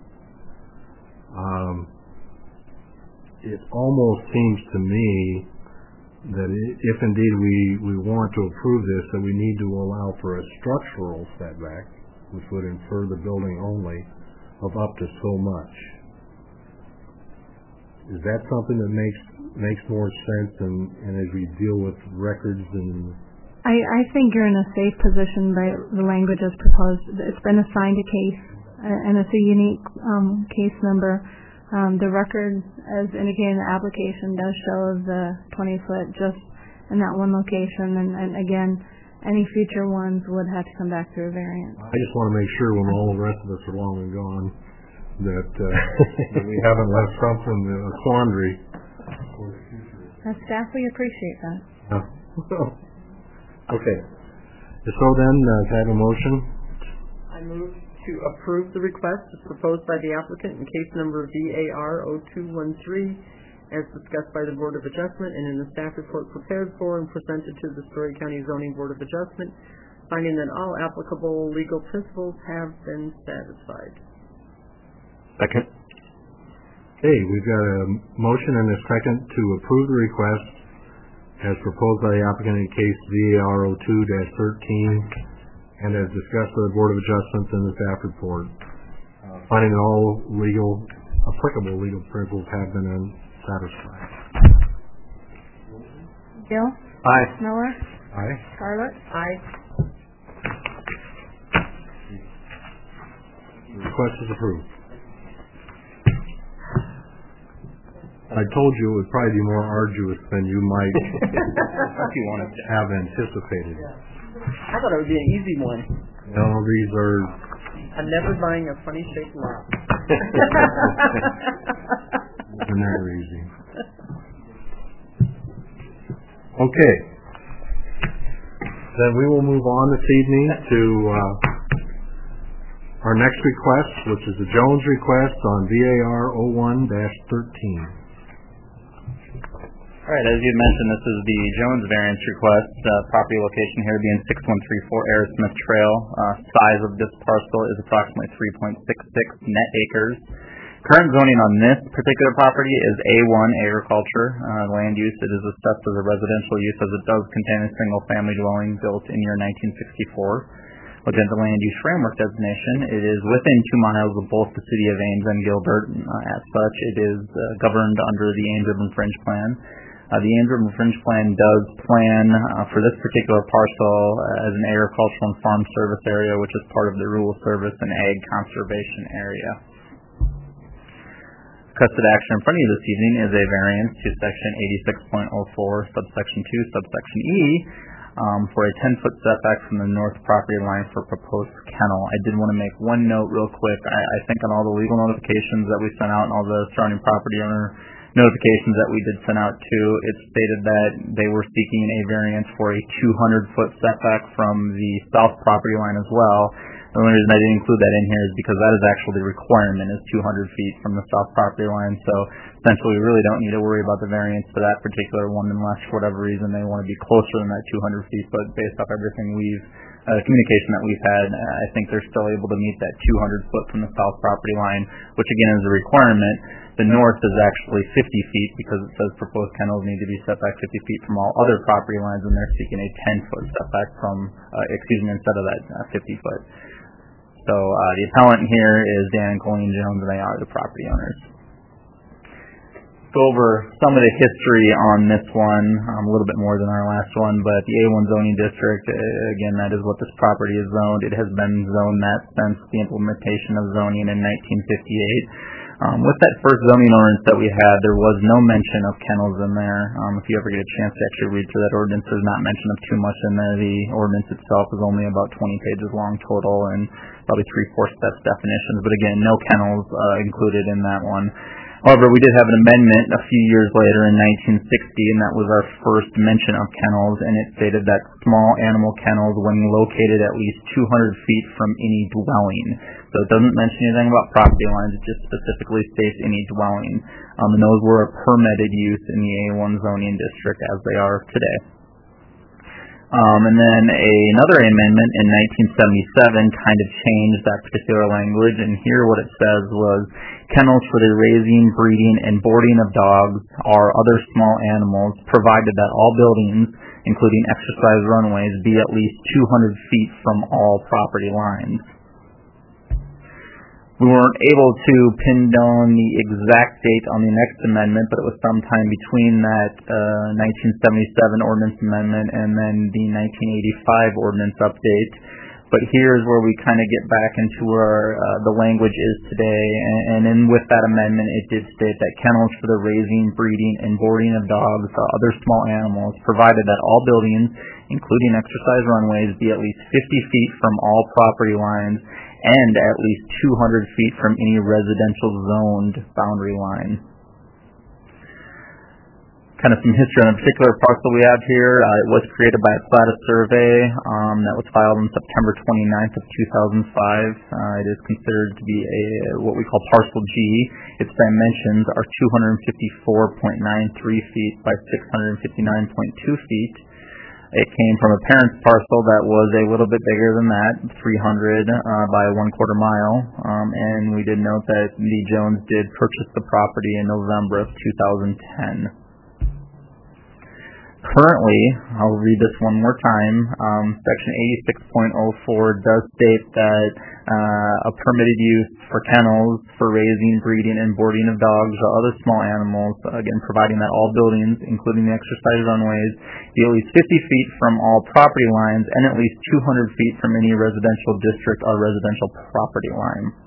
It almost seems to me that if indeed we want to approve this, that we need to allow for a structural setback, which would infer the building only, of up to so much. Is that something that makes more sense and as we deal with records and... I think you're in a safe position by the language as proposed. It's been assigned a case, and it's a unique case number. The record, as indicated in the application, does show the 20-foot just in that one location, and again, any future ones would have to come back through a variance. I just want to make sure when all the rest of us are long and gone that, that we haven't left something a quandary for the future. As staff, we appreciate that. Okay. So then, can I have a motion? I move to approve the request as proposed by the applicant in case number VAR 0213 as discussed by the Board of Adjustment and in the staff report prepared for and presented to the Story County Zoning Board of Adjustment, finding that all applicable legal principles have been satisfied. Second. Okay, we've got a motion and a second to approve the request as proposed by the applicant in case VAR 02-13 and as discussed by the Board of Adjustments in the staff report, finding that all applicable legal principles have been satisfied. Gill? Aye. Miller? Aye. Scarlett? Aye. The request is approved. I told you it would probably be more arduous than you might have anticipated. I thought it would be an easy one. No, these are... I'm never buying a funny shaped lot. They're never easy. Okay. Then we will move on this evening to our next request, which is the Jones request on VAR 01-13. Right, as you mentioned, this is the Jones variance request. Property location here being 6134 Aerosmith Trail. Size of this parcel is approximately 3.66 net acres. Current zoning on this particular property is A1 agriculture land use. It is assessed as a residential use as it does contain a single family dwelling built in year 1964. Looking at the land use framework designation, it is within 2 miles of both the city of Ames and Gilbert. As such, it is governed under the Ames Urban Fringe Plan. The Ames Urban Fringe Plan does plan for this particular parcel as an agricultural and farm service area, which is part of the rural service and ag conservation area. Requested action in front of you this evening is a variance to section 86.04, subsection 2, subsection E, for a 10-foot setback from the north property line for proposed kennel. I did want to make one note real quick. I think on all the legal notifications that we sent out and all the surrounding property owner notifications that we did send out to, it stated that they were seeking a variance for a 200-foot setback from the south property line as well. The only reason I didn't include that in here is because that is actually the requirement, is 200 feet from the south property line. So essentially we really don't need to worry about the variance for that particular one unless for whatever reason they want to be closer than that 200 feet. But based off everything communication that we've had, I think they're still able to meet that 200 foot from the south property line, which again is a requirement. The north is actually 50 feet because it says proposed kennels need to be set back 50 feet from all other property lines, and they're seeking a 10-foot setback from, instead of that 50 foot. So the appellant here is Dan and Colleen Jones, and they are the property owners. Go over some of the history on this one, a little bit more than our last one, but the A1 zoning district, again, that is what this property is zoned. It has been zoned that since the implementation of zoning in 1958. With that first zoning ordinance that we had, there was no mention of kennels in there. If you ever get a chance to actually read through that ordinance, there's not mention of too much in there. The ordinance itself is only about 20 pages long total and probably 3/4 steps definitions, but again, no kennels included in that one. However, we did have an amendment a few years later in 1960, and that was our first mention of kennels, and it stated that small animal kennels, when located at least 200 feet from any dwelling. So it doesn't mention anything about property lines, it just specifically states any dwelling. And those were a permitted use in the A1 zoning district as they are today. And then another amendment in 1977 kind of changed that particular language, and here what it says was, kennels for the raising, breeding, and boarding of dogs or other small animals, provided that all buildings, including exercise runways, be at least 200 feet from all property lines. We weren't able to pin down the exact date on the next amendment, but it was sometime between that 1977 ordinance amendment and then the 1985 ordinance update. But here's where we kind of get back into where the language is today. And with that amendment, it did state that kennels for the raising, breeding, and boarding of dogs or other small animals, provided that all buildings, including exercise runways, be at least 50 feet from all property lines and at least 200 feet from any residential zoned boundary line. Kind of some history on a particular parcel we have here. It was created by a plat survey that was filed on September 29th of 2005. It is considered to be what we call parcel G. Its dimensions are 254.93 feet by 659.2 feet. It came from a parent's parcel that was a little bit bigger than that, 300 by 1/4 mile, and we did note that the Jones did purchase the property in November of 2010. Currently, I'll read this one more time, section 86.04 does state that a permitted use for kennels for raising, breeding, and boarding of dogs or other small animals, again providing that all buildings, including the exercise runways, be at least 50 feet from all property lines and at least 200 feet from any residential district or residential property line.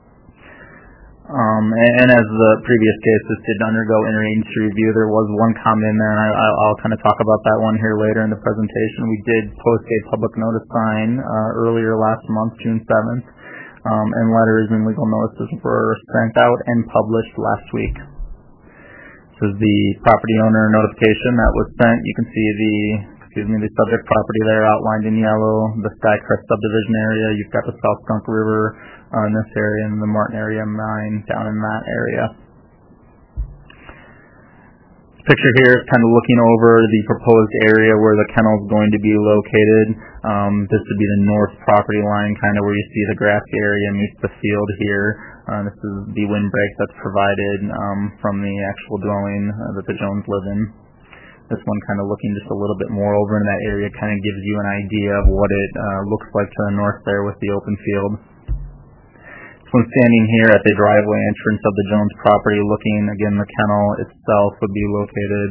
And as the previous cases did undergo interagency review, there was one comment in there, and I'll kind of talk about that one here later in the presentation. We did post a public notice sign earlier last month, June 7th, and letters and legal notices were sent out and published last week. This is the property owner notification that was sent. You can see the subject property there outlined in yellow, the Skycrest subdivision area. You've got the South Skunk River in this area, and the Martin area mine down in that area. Picture here is kind of looking over the proposed area where the kennel is going to be located. This would be the north property line, kind of where you see the grassy area meets the field here. This is the windbreak that's provided from the actual dwelling that the Jones live in. This one kind of looking just a little bit more over in that area kind of gives you an idea of what it looks like to the north there with the open field. This one standing here at the driveway entrance of the Jones property looking, again, the kennel itself would be located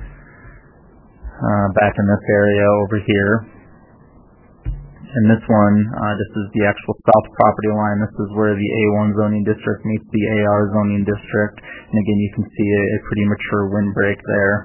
back in this area over here. And this one, this is the actual south property line. This is where the A1 zoning district meets the AR zoning district. And again, you can see a pretty mature windbreak there.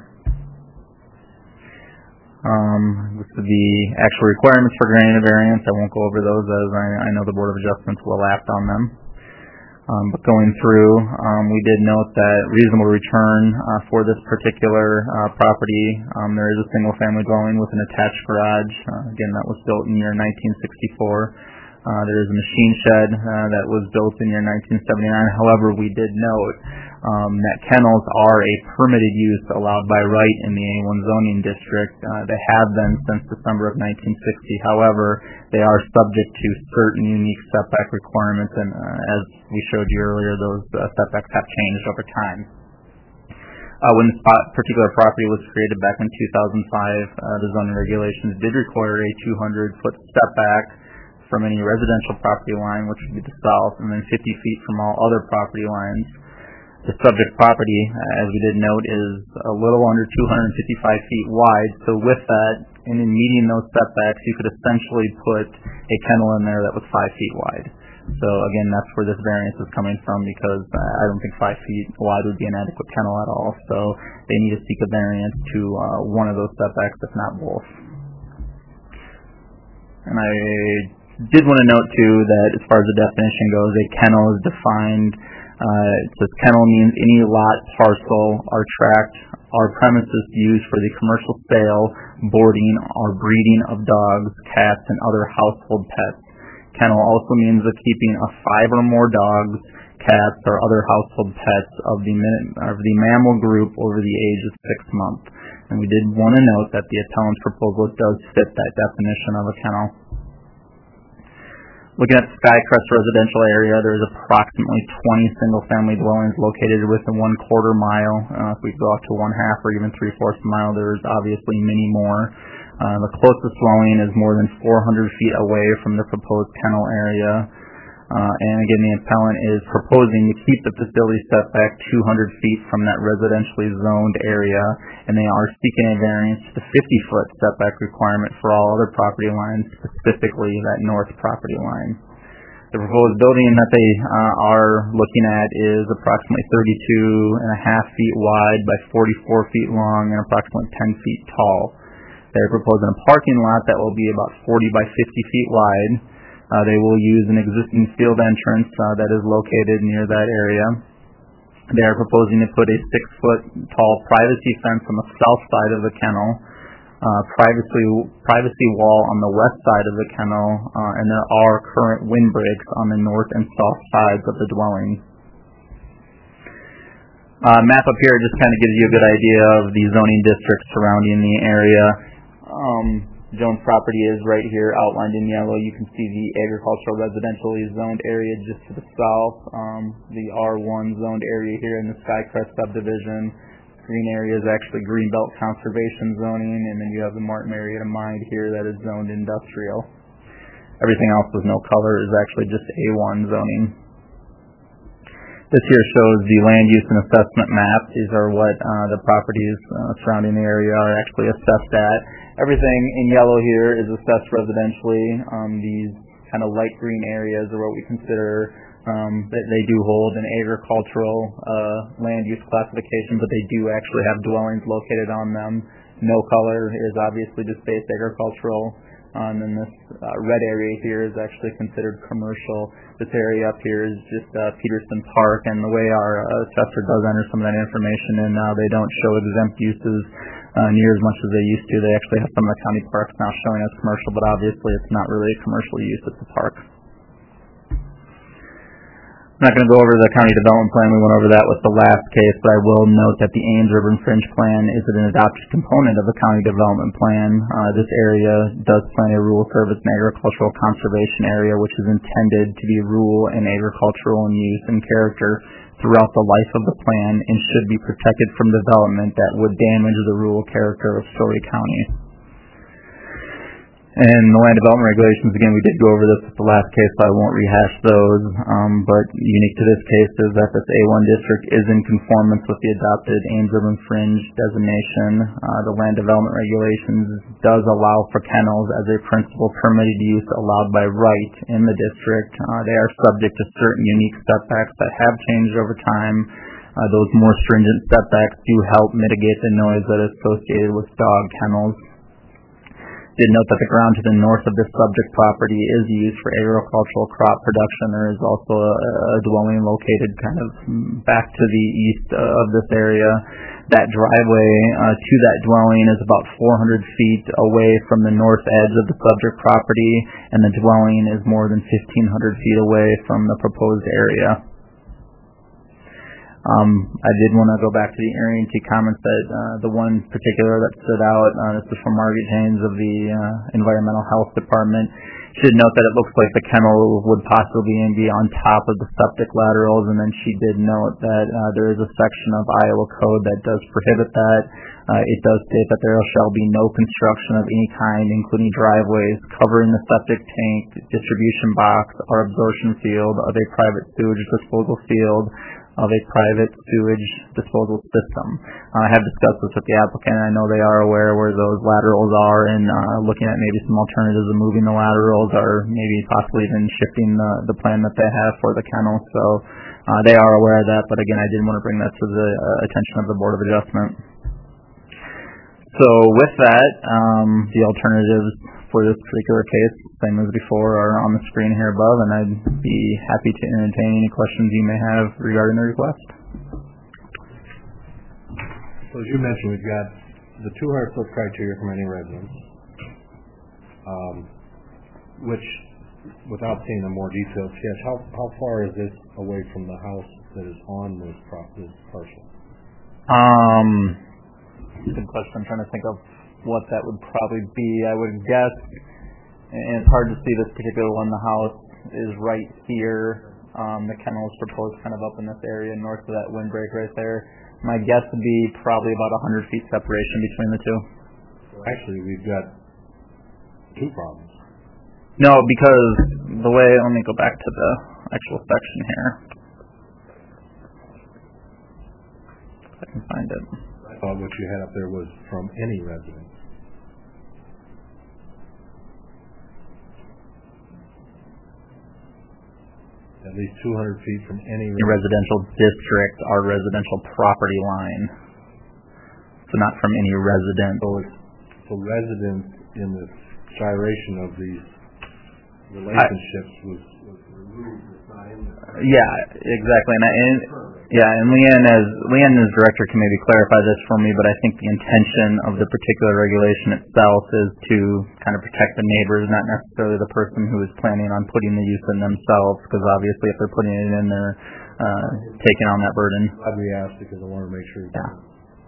This is the actual requirements for granting a variance. I won't go over those as I know the Board of Adjustments will act on them. But going through, we did note that reasonable return for this particular property, there is a single-family dwelling with an attached garage. Again, that was built in year 1964. There is a machine shed that was built in year 1979. However, we did note that kennels are a permitted use allowed by right in the A1 zoning district. They have been since December of 1960. However, they are subject to certain unique setback requirements, and as we showed you earlier, those setbacks have changed over time. When this particular property was created back in 2005, the zoning regulations did require a 200-foot setback from any residential property line, which would be the south, and then 50 feet from all other property lines. The subject property, as we did note, is a little under 255 feet wide, so with that, and in meeting those setbacks, you could essentially put a kennel in there that was 5 feet wide. So again, that's where this variance is coming from, because I don't think 5 feet wide would be an adequate kennel at all, so they need to seek a variance to one of those setbacks, if not both. And I did want to note, too, that as far as the definition goes, a kennel is defined. It says kennel means any lot, parcel, or tract or premises used for the commercial sale, boarding, or breeding of dogs, cats, and other household pets. Kennel also means the keeping of 5 or more dogs, cats, or other household pets of the mammal group over the age of 6 months. And we did want to note that the appellant's proposal does fit that definition of a kennel. Looking at the Skycrest residential area, there's approximately 20 single-family dwellings located within 1/4 mile. If we go out to 1/2 or even 3/4 mile, there's obviously many more. The closest dwelling is more than 400 feet away from the proposed kennel area. And again, the appellant is proposing to keep the facility setback 200 feet from that residentially zoned area, and they are seeking a variance to the 50-foot setback requirement for all other property lines, specifically that north property line. The proposed building that they are looking at is approximately 32.5 feet wide by 44 feet long and approximately 10 feet tall. They're proposing a parking lot that will be about 40 by 50 feet wide. They will use an existing field entrance that is located near that area. They are proposing to put a 6-foot tall privacy fence on the south side of the kennel, privacy wall on the west side of the kennel, and there are current windbreaks on the north and south sides of the dwelling. Map up here just kind of gives you a good idea of the zoning districts surrounding the area. Jones property is right here outlined in yellow. You can see the agricultural residentially zoned area just to the south, the R1 zoned area here in the Skycrest subdivision. Green area is actually Greenbelt Conservation zoning, and then you have the Martin Marietta Mine here that is zoned industrial. Everything else with no color is actually just A1 zoning. This here shows the land use and assessment map. These are what the properties surrounding the area are actually assessed at. Everything in yellow here is assessed residentially. These kind of light green areas are what we consider that they do hold an agricultural land use classification, but they do actually have dwellings located on them. No color is obviously just base agricultural. And then this red area here is actually considered commercial. This area up here is just Peterson Park, and the way our assessor does enter some of that information in, they don't show exempt uses near as much as they used to. They actually have some of the county parks now showing as commercial, but obviously it's not really a commercial use, it's a park. I'm not going to go over the county development plan. We went over that with the last case, but I will note that the Ames Urban Fringe Plan is an adopted component of the county development plan. This area does plan a rural service and agricultural conservation area, which is intended to be rural and agricultural in use and character throughout the life of the plan and should be protected from development that would damage the rural character of Story County. And the land development regulations, again, we did go over this with the last case, so I won't rehash those. But unique to this case is that this A1 district is in conformance with the adopted Ames Urban Fringe designation. The land development regulations does allow for kennels as a principal permitted use allowed by right in the district. They are subject to certain unique setbacks that have changed over time. Those more stringent setbacks do help mitigate the noise that is associated with dog kennels. Did note that the ground to the north of this subject property is used for agricultural crop production. There is also a dwelling located kind of back to the east of this area. That driveway to that dwelling is about 400 feet away from the north edge of the subject property, and the dwelling is more than 1,500 feet away from the proposed area. I did want to go back to the area and see comments that the one particular that stood out, this is from Margaret Haynes of the Environmental Health Department. She did note that it looks like the kennel would possibly be on top of the septic laterals, and then she did note that there is a section of Iowa code that does prohibit that. It does state that there shall be no construction of any kind, including driveways, covering the septic tank, distribution box, or absorption field of a private sewage disposal field of a private sewage disposal system. I have discussed this with the applicant, and I know they are aware where those laterals are, and looking at maybe some alternatives of moving the laterals or maybe possibly even shifting the plan that they have for the kennel. So they are aware of that, but again, I didn't want to bring that to the attention of the Board of Adjustment. So with that, the alternatives for this particular case, same as before, are on the screen here above, and I'd be happy to entertain any questions you may have regarding the request. So as you mentioned, we've got the 200-foot criteria from any residence, which, without seeing a more detailed sketch, how far is this away from the house that is on this parcel? Good question. I'm trying to think of what that would probably be. I would guess, and it's hard to see this particular one, the house is right here. The kennel is proposed kind of up in this area north of that windbreak right there. My guess would be probably about 100 feet separation between the two. Actually, we've got two problems. No, because the way, let me go back to the actual section here. If I can find it. I thought what you had up there was from any residence. At least 200 feet from any residential district or residential property line. So not from any resident. So residence in the gyration of these relationships was removed. Yeah, exactly. And Leanne as director can maybe clarify this for me, but I think the intention of the particular regulation itself is to kind of protect the neighbors, not necessarily the person who is planning on putting the use in themselves, because obviously if they're putting it in, they're taking on that burden. Glad we asked because I want to make sure. Yeah.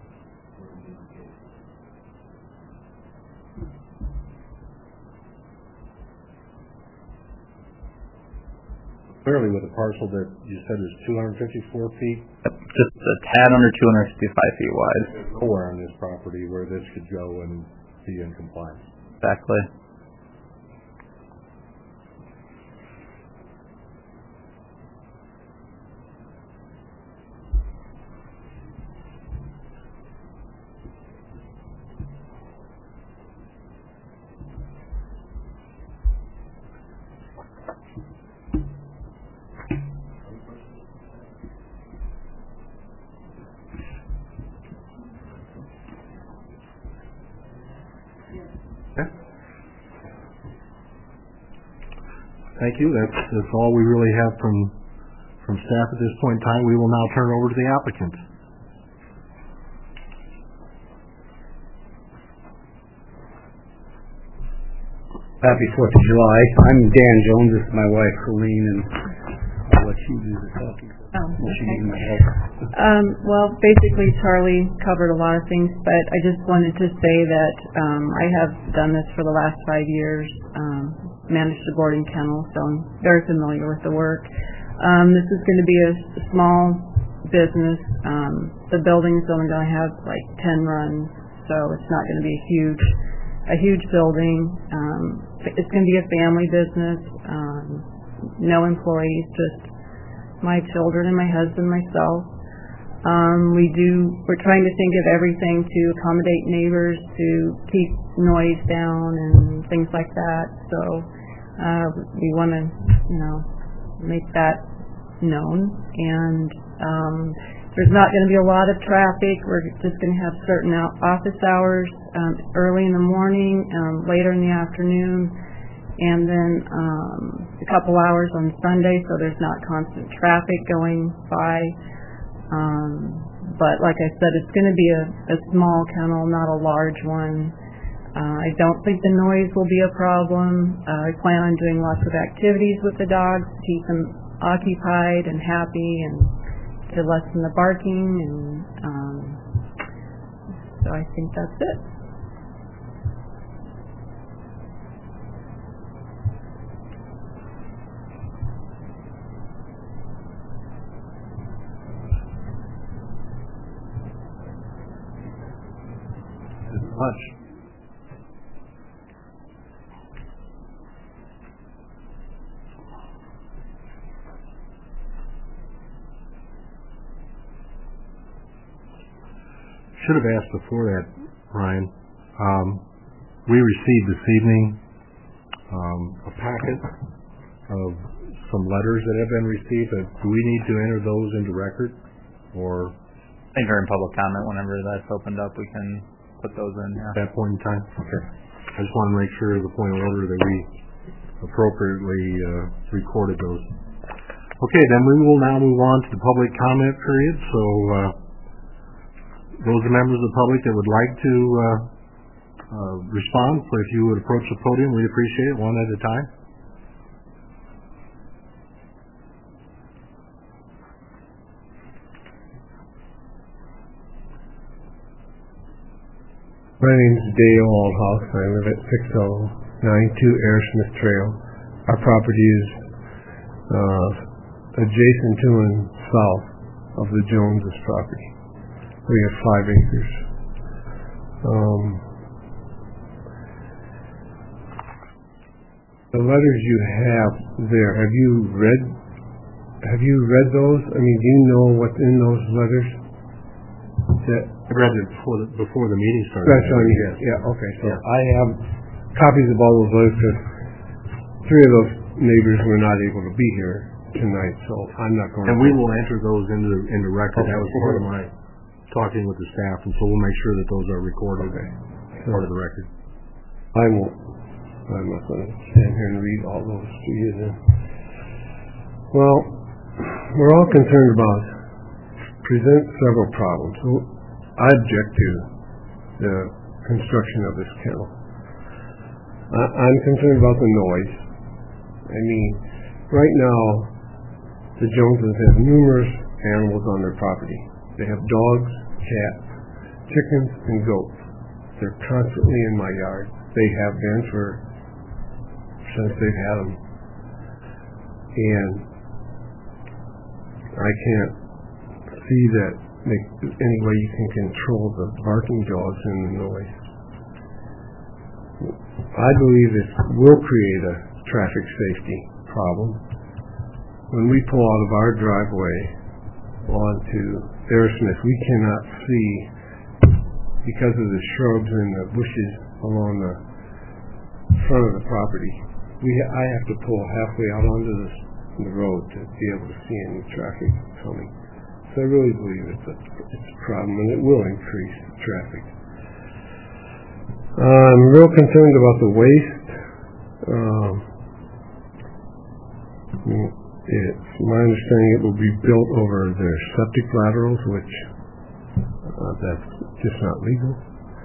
Clearly, with a parcel that you said is 254 feet? Just a tad under 255 feet wide. There's nowhere on this property where this could go and be in compliance. Exactly. Thank you. That's all we really have from staff at this point in time. We will now turn it over to the applicant. Happy 4th of July. I'm Dan Jones. This is my wife, Colleen, and I'll let she do the talking. Well, basically Charlie covered a lot of things, but I just wanted to say that I have done this for the last 5 years, managed a boarding kennel, so I'm very familiar with the work. This is going to be a small business. The building's only going to have like 10 runs, so it's not going to be a huge building. It's going to be a family business, no employees, just my children and my husband, myself. We're trying to think of everything to accommodate neighbors, to keep noise down and things like that. So we want to, make that known. And there's not going to be a lot of traffic. We're just going to have certain office hours, early in the morning, later in the afternoon, and then a couple hours on Sunday, so there's not constant traffic going by. But like I said, it's going to be a small kennel, not a large one. I don't think the noise will be a problem. I plan on doing lots of activities with the dogs to keep them occupied and happy and to lessen the barking. And so I think that's it. Much. Should have asked before that, Ryan. We received this evening a packet of some letters that have been received. Do we need to enter those into record, or? I think during public comment, whenever that's opened up, we can put those in. Yeah. At that point in time? Okay. I just want to make sure, as a point of order, that we appropriately recorded those. Okay, then we will now move on to the public comment period. So those members of the public that would like to respond, so if you would approach the podium, we'd appreciate it, one at a time. My name is Dale Aldhouse. I live at 6092 Airshmith Trail. Our property is adjacent to and south of the Joneses property. We have 5 acres. The letters you have there, have you read those? I mean, do you know what's in those letters? I read it before the meeting started. That's what I mean. Yeah, okay. So yeah. I have copies of all those letters because 3 of those neighbors were not able to be here tonight, so I'm not going to. And we will enter those into record. Okay. That was part of my talking with the staff, and so we'll make sure that those are recorded. Okay. Part of the record. I'm not going to stand here and read all those to you then. Well, we're all concerned about present several problems. So I object to the construction of this kennel. I'm concerned about the noise. I mean, right now, the Joneses have numerous animals on their property. They have dogs, cats, chickens, and goats. They're constantly in my yard. They have been since they've had them. And I can't see that any way you can control the barking dogs and the noise. I believe it will create a traffic safety problem. When we pull out of our driveway onto Airshmith, we cannot see, because of the shrubs and the bushes along the front of the property. I have to pull halfway out onto the road to be able to see any traffic coming. So I really believe it's a problem, and it will increase traffic. I'm real concerned about the waste. It's my understanding it will be built over their septic laterals, which that's just not legal.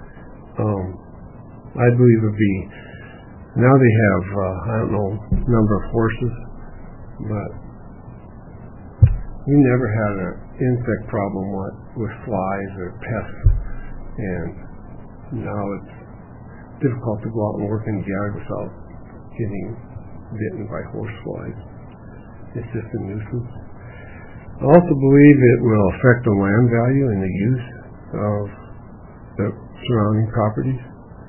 I believe it would be, now they have, I don't know, number of horses, but we never had an insect problem with flies or pests, and now it's difficult to go out and work in the yard without getting bitten by horse flies. It's just a nuisance. I also believe it will affect the land value and the use of the surrounding properties.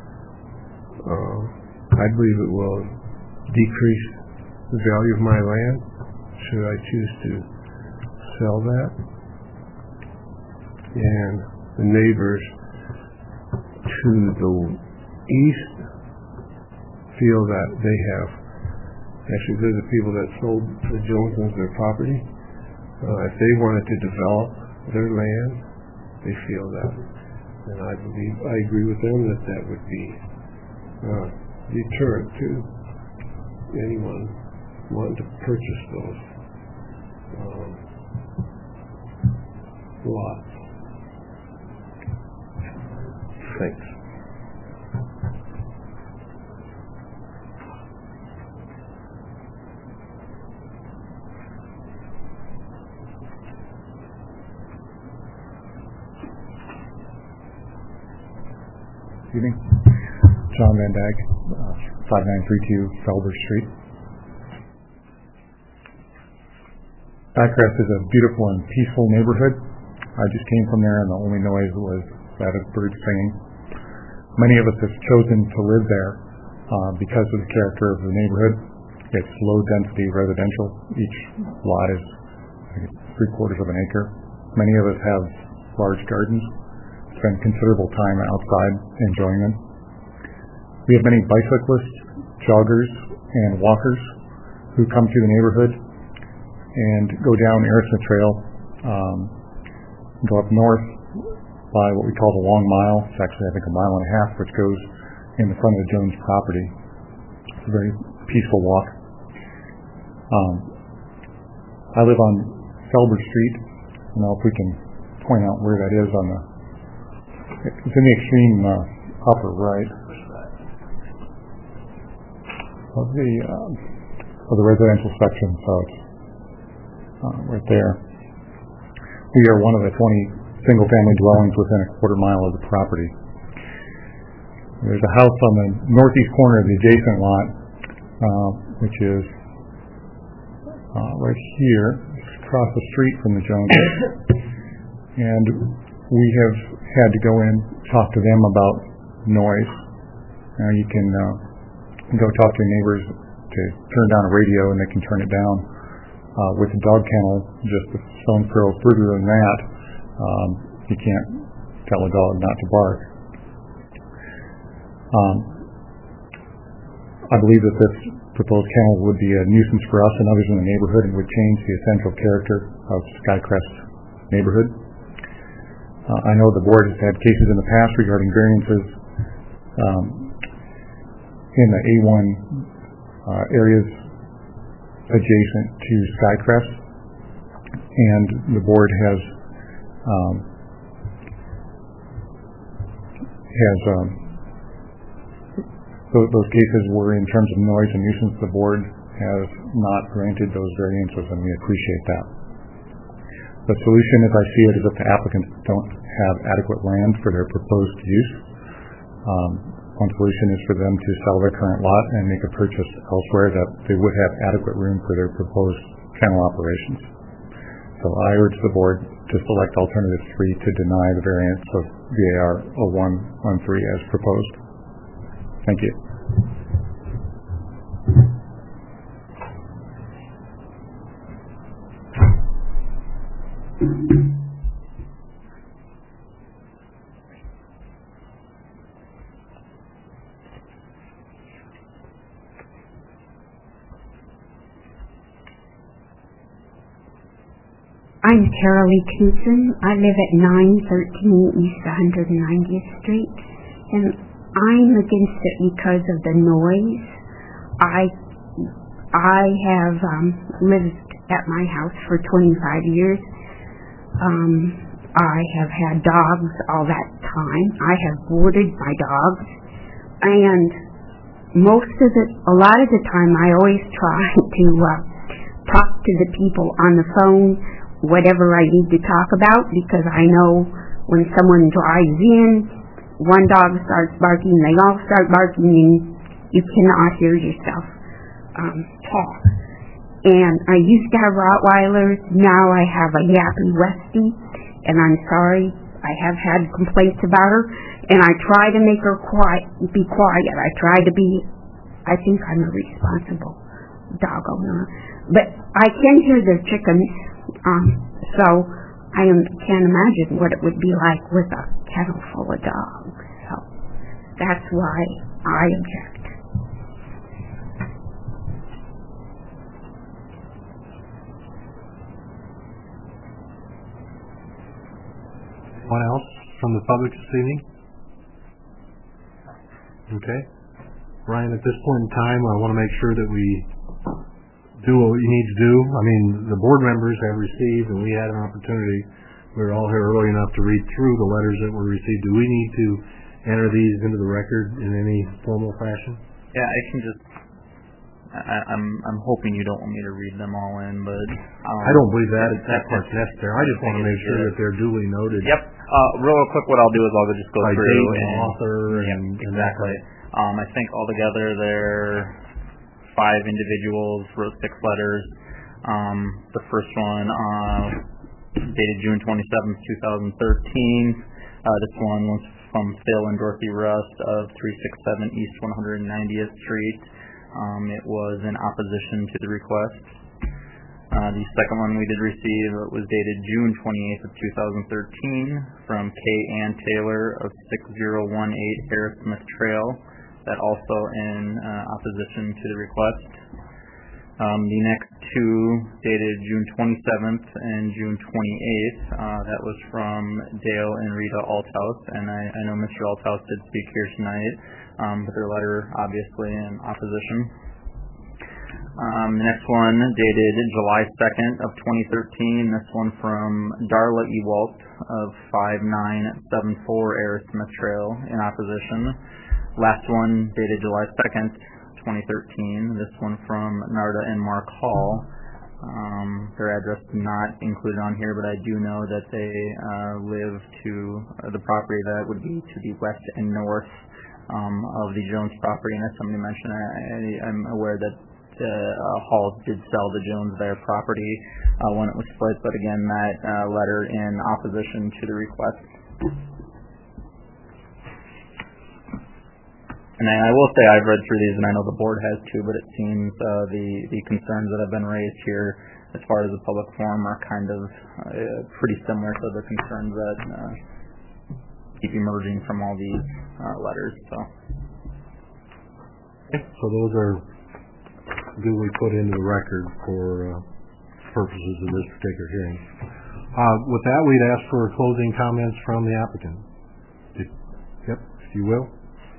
I believe it will decrease the value of my land should I choose to sell that. And the neighbors to the east feel that they have, actually they're the people that sold the Jonesons their property. If they wanted to develop their land, they feel that. And I agree with them that would be deterrent to anyone wanting to purchase those lots. Thanks. Evening. John Van Dyke, 5932 Felber Street. Skycrest is a beautiful and peaceful neighborhood. I just came from there, and the only noise was that of birds singing. Many of us have chosen to live there because of the character of the neighborhood. It's low-density residential. Each lot is 3/4 of an acre. Many of us have large gardens. Spend considerable time outside enjoying them. We have many bicyclists, joggers, and walkers who come to the neighborhood and go down Aerosmith Trail, go up north by what we call the Long Mile. It's actually, I think, 1.5 miles, which goes in the front of the Jones property. It's a very peaceful walk. I live on Felber Street. I don't know if we can point out where that is on the. It's in the extreme upper right of the residential section, so it's right there. We are one of the 20 single-family dwellings within 1/4 mile of the property. There's a house on the northeast corner of the adjacent lot, which is right here, across the street from the Joneses, and we have had to go in, talk to them about noise. You can go talk to your neighbors to turn down a radio, and they can turn it down. With the dog kennel, just a stone's throw further than that, you can't tell a dog not to bark. I believe that this proposed kennel would be a nuisance for us and others in the neighborhood and would change the essential character of Skycrest neighborhood. I know the board has had cases in the past regarding variances in the A1 areas adjacent to Skycrest, and the board has those cases were in terms of noise and nuisance. The board has not granted those variances, and we appreciate that. The solution, as I see it, is if the applicants don't have adequate land for their proposed use. One solution is for them to sell their current lot and make a purchase elsewhere that they would have adequate room for their proposed kennel operations. So I urge the board to select alternative 3 to deny the variance of VAR 0113 as proposed. Thank you. I'm Carol Lee Knudsen. I live at 913 East 190th Street, and I'm against it because of the noise. I have lived at my house for 25 years. I have had dogs all that time. I have boarded my dogs, and a lot of the time I always try to talk to the people on the phone whatever I need to talk about, because I know when someone drives in, one dog starts barking, they all start barking, and you cannot hear yourself talk. And I used to have Rottweilers, now I have a Yappy Westie, and I'm sorry, I have had complaints about her, and I try to make her be quiet. I try to be, I think I'm a responsible dog owner, but I can hear their chickens, so I can't imagine what it would be like with a kennel full of dogs. So that's why I object. Anyone else from the public this evening? Okay. Ryan, at this point in time, I want to make sure that we do what we need to do. I mean, the board members have received, and we had an opportunity. We were all here early enough to read through the letters that were received. Do we need to enter these into the record in any formal fashion? Yeah, I can just. I'm hoping you don't want me to read them all in, but I don't believe that part's necessary. I just want to make sure that they're duly noted. Yep. Real quick, what I'll do is I'll just go by through date and author and exactly. I think altogether there 5 individuals wrote 6 letters. The first one dated June 27th, 2013. This one was from Phil and Dorothy Rust of 367 East 190th Street. It was in opposition to the request. The second one we did receive was dated June 28th of 2013 from K. Ann Taylor of 6018 Harris Smith Trail. That also in opposition to the request. The next 2 dated June 27th and June 28th. That was from Dale and Rita Althouse, and I know Mr. Althouse did speak here tonight, but their letter obviously in opposition. The next one dated July 2nd of 2013. This one from Darla Ewalt of 5974 Aerosmith Trail in opposition. Last one dated July 2nd, 2013. This one from Narda and Mark Hall. Their address is not included on here, but I do know that they live to the property that would be to the west and north of the Jones property. And as somebody mentioned, I'm aware that Hall did sell the Jones their property when it was split, but again, that letter in opposition to the request. And I will say I've read through these, and I know the board has too, but it seems the concerns that have been raised here as far as the public forum are kind of pretty similar to the concerns that keep emerging from all these letters. So those are duly put into the record for purposes of this particular hearing. With that, we'd ask for closing comments from the applicant. Yep, if you will.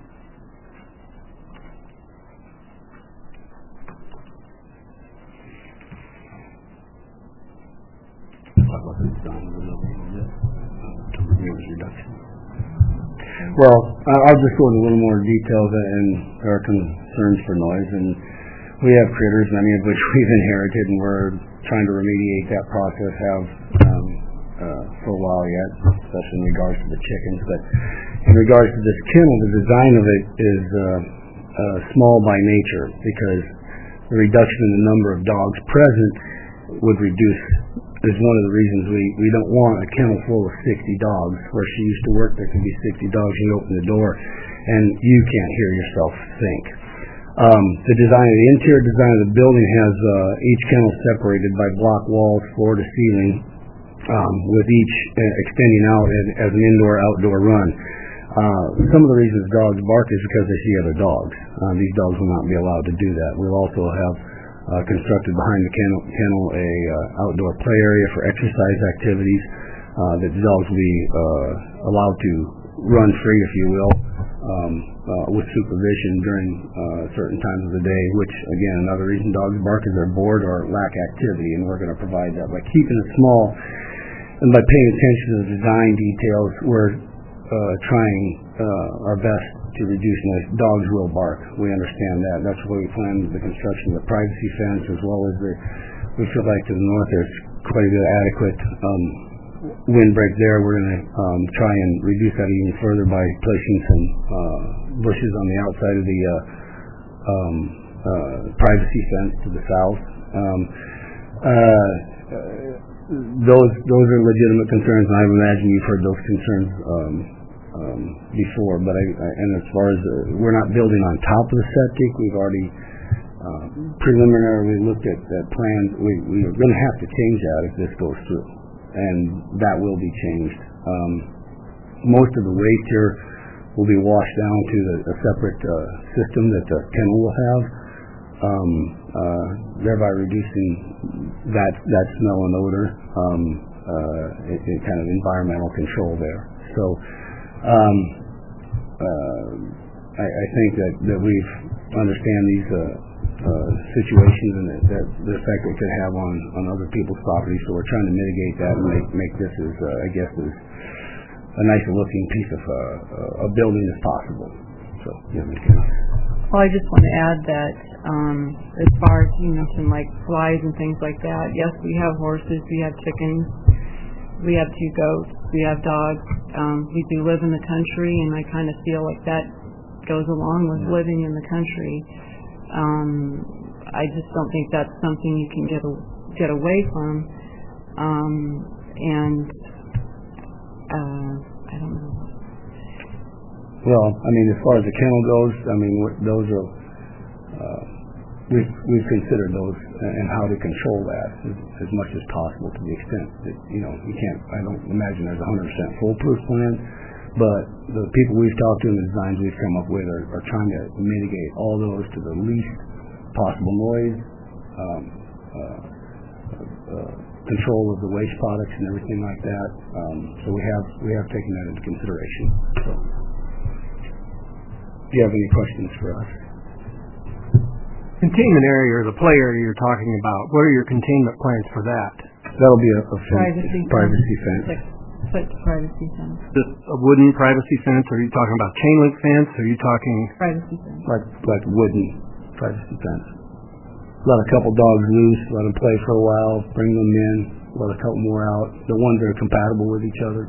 Well, I'll just go into a little more detail and our concerns for noise. And we have critters, many of which we've inherited, and we're trying to remediate that process. For a while yet, especially in regards to the chickens. But in regards to this kennel, the design of it is small by nature, because the reduction in the number of dogs present would reduce. Is one of the reasons we don't want a kennel full of 60 dogs. Where she used to work, there could be 60 dogs. You open the door, and you can't hear yourself think. The interior design of the building has each kennel separated by block walls, floor to ceiling, with each extending out as an indoor-outdoor run. Some of the reasons dogs bark is because they see other dogs. These dogs will not be allowed to do that. We'll also have constructed behind the kennel a outdoor play area for exercise activities that the dogs will be allowed to run free, if you will, with supervision during certain times of the day, which, again, another reason dogs bark is they're bored or lack activity, and we're going to provide that. By keeping it small and by paying attention to the design details, we're trying our best to reduce noise. Dogs will bark. We understand that. That's why we planned the construction of the privacy fence, as well as we feel like to the north there's quite a bit of adequate windbreak there. We're going to try and reduce that even further by placing some bushes on the outside of the privacy fence to the south. Those are legitimate concerns, and I imagine you've heard those concerns before. But and as far as we're not building on top of the septic, we've already preliminarily looked at plans. We are going to have to change that if this goes through, and that will be changed. Most of the waste here will be washed down to a separate system that the kennel will have, thereby reducing that smell and odor, kind of environmental control there. So I think that we've understand these situations and the effect it could have on other people's property. So we're trying to mitigate that and make this as as a nice looking piece of a building as possible. So well, I just want to add that as far as you mentioned, like flies and things like that. Yes, we have horses, we have chickens, we have 2 goats, we have dogs. We do live in the country, and I kind of feel like that goes along with living in the country. I just don't think that's something you can get away from. I don't know. Well, I mean, as far as the kennel goes, I mean, those are we've considered those and how to control that as much as possible, to the extent that you can't. I don't imagine there's 100% foolproof plan, but the people we've talked to and the designs we've come up with are trying to mitigate all those to the least possible noise, control of the waste products and everything like that. So we have taken that into consideration. So, do you have any questions for us? Containment area, or the play area you're talking about, what are your containment plans for that? That'll be a privacy fence. Privacy fence. Just a wooden privacy fence, or are you talking about chain link fence, or are you talking privacy fence? Like wooden privacy fence. Let a couple dogs loose, let them play for a while, bring them in, let a couple more out. The ones that are compatible with each other.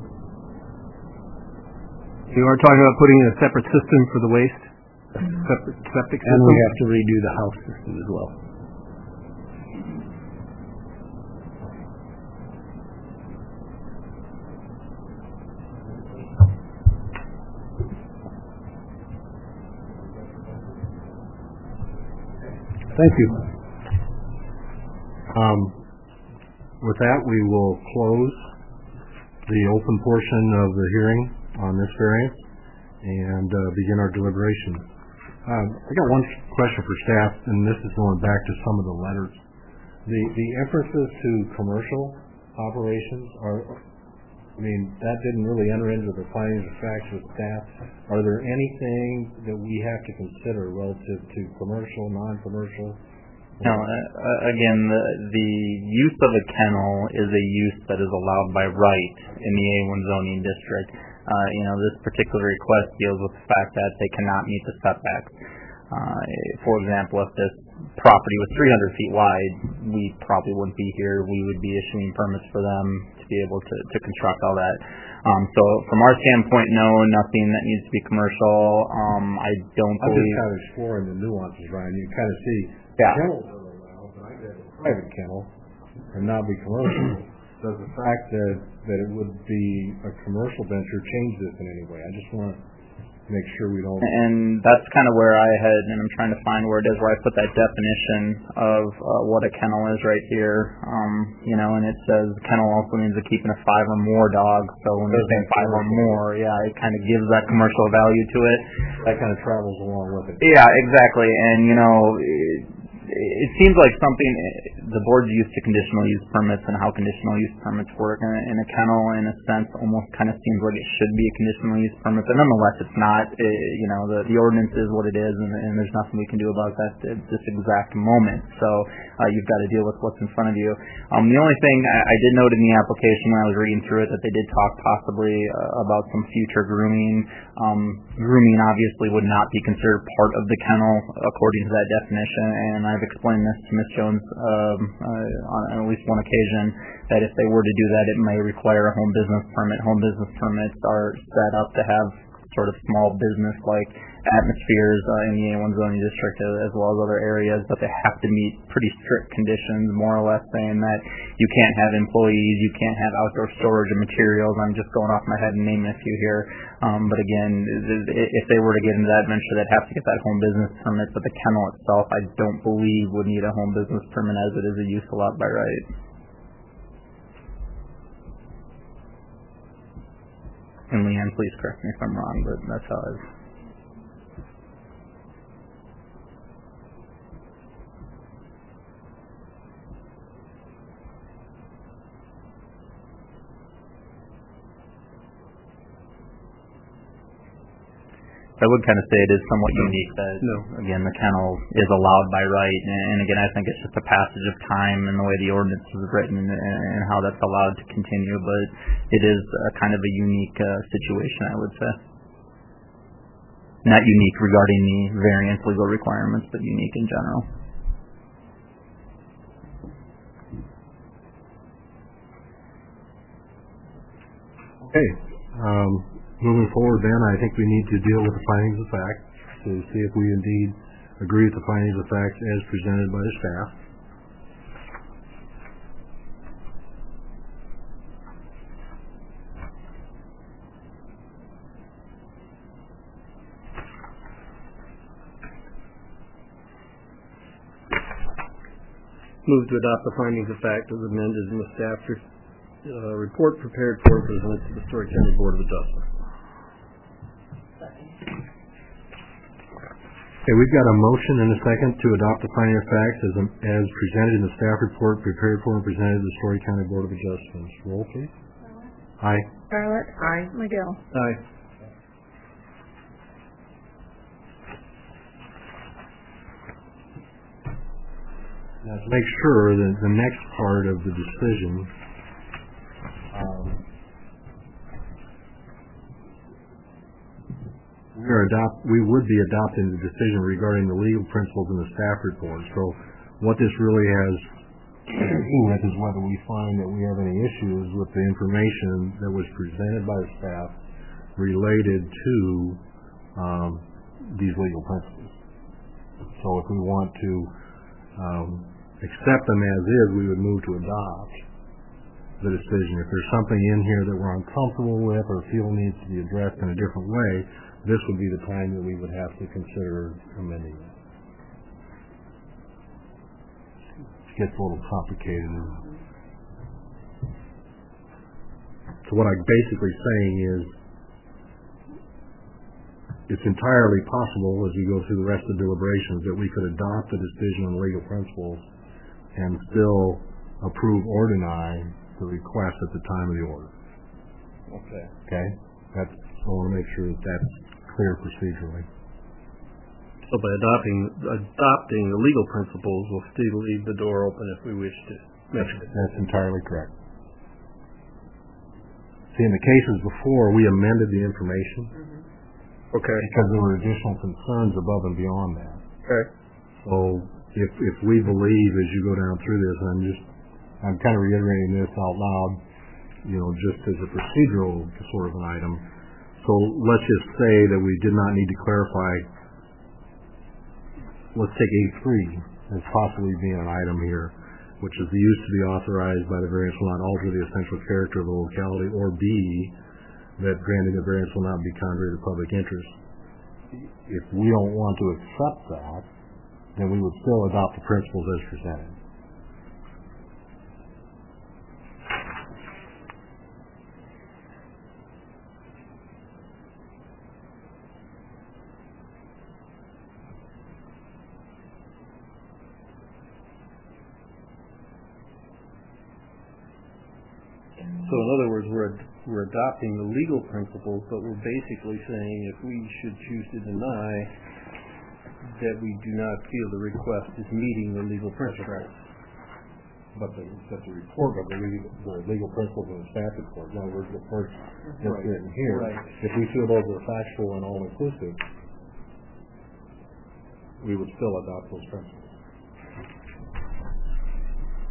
You are talking about putting in a separate system for the waste? Separate septic system? And we have to redo the house system as well. Thank you. With that, we will close the open portion of the hearing on this variance and begin our deliberations. I got one question for staff, and this is going back to some of the letters. The inferences to commercial operations that didn't really enter into the findings of facts with staff. Are there anything that we have to consider relative to commercial, non-commercial? No, again, the use of a kennel is a use that is allowed by right in the A1 zoning district. This particular request deals with the fact that they cannot meet the setbacks. For example, if this property was 300 feet wide, we probably wouldn't be here. We would be issuing permits for them to be able to construct all that. So from our standpoint, no, nothing that needs to be commercial. I don't believe... I'm just kind of exploring the nuances, Ryan. You kind of see kennels are allowed, but I could have a private kennel and not be commercial. Does the fact that it would be a commercial venture change this in any way? I just want to make sure we don't... And that's kind of where I had, and I'm trying to find where it is, where I put that definition of what a kennel is right here. And it says kennel also means the keeping of 5 or more dogs. So when you're saying 5 or more, it kind of gives that commercial value to it. That kind of travels along with it. Yeah, exactly. And, it seems like something the board's used to conditional use permits and how conditional use permits work. And a kennel, in a sense, almost kind of seems like it should be a conditional use permit, but nonetheless, it's not. The ordinance is what it is, and there's nothing we can do about that at this exact moment. So you've got to deal with what's in front of you. The only thing I did note in the application when I was reading through it that they did talk possibly about some future grooming. Grooming obviously would not be considered part of the kennel according to that definition, and I've explained this to Ms. Jones on at least one occasion that if they were to do that, it may require a home business permit. Home business permits are set up to have sort of small business-like atmospheres in the A1 zoning district as well as other areas, but they have to meet pretty strict conditions, more or less saying that you can't have employees, you can't have outdoor storage of materials. I'm just going off my head and naming a few here. But again, if they were to get into that venture, they'd have to get that home business permit, but the kennel itself I don't believe would need a home business permit as it is a use allowed by right. And Leanne, please correct me if I'm wrong, but that's how it is. I would kind of say it is somewhat unique that, again, the kennel is allowed by right, and again, I think it's just a passage of time and the way the ordinance is written and how that's allowed to continue, but it is kind of a unique situation, I would say. Not unique regarding the variance legal requirements, but unique in general. Okay. Moving forward then, I think we need to deal with the findings of fact to see if we indeed agree with the findings of fact as presented by the staff. Move to adopt the findings of fact as amended in the staff report prepared for and presented to the Story County Board of Adjustment. Okay, we've got a motion and a second to adopt the finding of facts as presented in the staff report prepared for and presented to the Story County Board of Adjustments. Roll, please. Aye. Scarlett. Aye. McGill. Aye. Now, to make sure that the next part of the decision we would be adopting the decision regarding the legal principles in the staff report. So what this really has to do with is whether we find that we have any issues with the information that was presented by the staff related to these legal principles. So if we want to accept them as is, we would move to adopt the decision. If there's something in here that we're uncomfortable with or feel needs to be addressed in a different way, this would be the time that we would have to consider amending it. It gets a little complicated. So what I'm basically saying is it's entirely possible as we go through the rest of the deliberations that we could adopt the decision on legal principles and still approve or deny the request at the time of the order. Okay. Okay? I want to make sure that that's clear procedurally. So by adopting the legal principles, we'll still leave the door open if we wish to. That's entirely correct. See, in the cases before, we amended the information. Okay. Because there were additional concerns above and beyond that. Okay. So if we believe as you go down through this, and I'm kind of reiterating this out loud, just as a procedural sort of an item. So let's just say that we did not need to clarify. Let's take A3 as possibly being an item here, which is the use to be authorized by the variance will not alter the essential character of the locality, or B, that granting the variance will not be contrary to public interest. If we don't want to accept that, then we would still adopt the principles as presented. So in other words, we're adopting the legal principles, but we're basically saying if we should choose to deny that we do not feel the request is meeting the legal principles. But the report of the legal principles in the staff report, in other words, the first that's written here, if we feel those are factual and all-inclusive, we would still adopt those principles.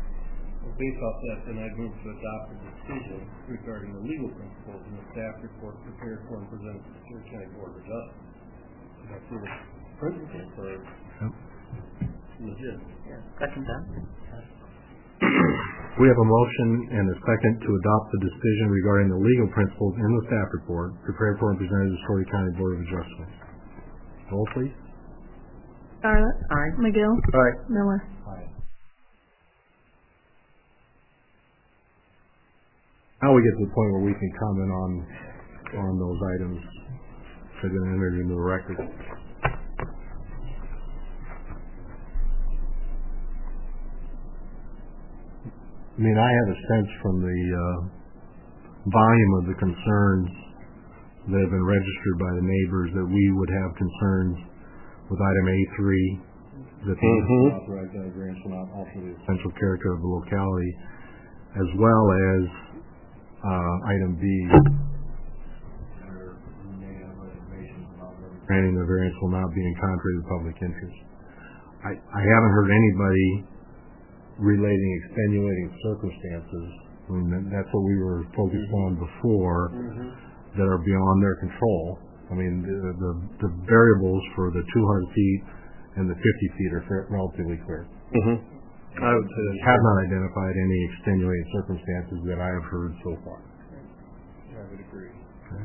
Based off that, then I move to adopt a decision regarding the legal principles in the staff report prepared for and presented to the Story County Board of Adjustment. That's the principles are legit. Yeah. Second that. We have a motion and a second to adopt the decision regarding the legal principles in the staff report prepared for and presented to the Story County Board of Adjustment. Roll, please. Scarlett. Aye. McGill. Aye. Miller. Aye. Now we get to the point where we can comment on those items that are going to enter into the record. I mean, I have a sense from the volume of the concerns that have been registered by the neighbors that we would have concerns with item A3, that the authorized variance will not alter the essential character of the locality, as well as item B, where we may have reservations about whether granting the variance will not be in contrary to public interest. I haven't heard anybody relating extenuating circumstances. I mean, that's what we were focused on before, that are beyond their control. I mean, the variables for the 200 feet and the 50 feet are relatively clear. I would say have not identified any extenuating circumstances that I have heard so far. I would agree. Okay.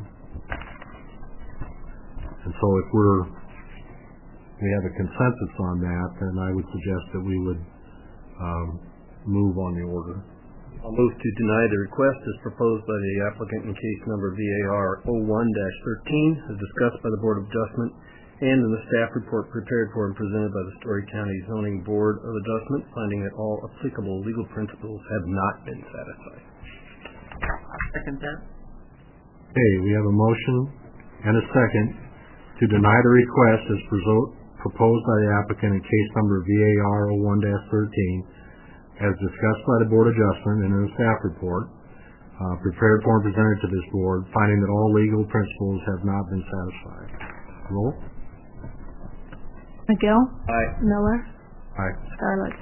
And so if we have a consensus on that, then I would suggest that we would move on the order. I'll move to deny the request as proposed by the applicant in case number VAR 01-13 as discussed by the Board of Adjustment and in the staff report prepared for and presented by the Story County Zoning Board of Adjustment, finding that all applicable legal principles have not been satisfied. Second that. Okay, we have a motion and a second to deny the request as proposed by the applicant in case number VAR 01-13 as discussed by the Board of Adjustment and in the staff report prepared for and presented to this board, finding that all legal principles have not been satisfied. Roll. McGill. Aye. Miller. Aye. Scarlett.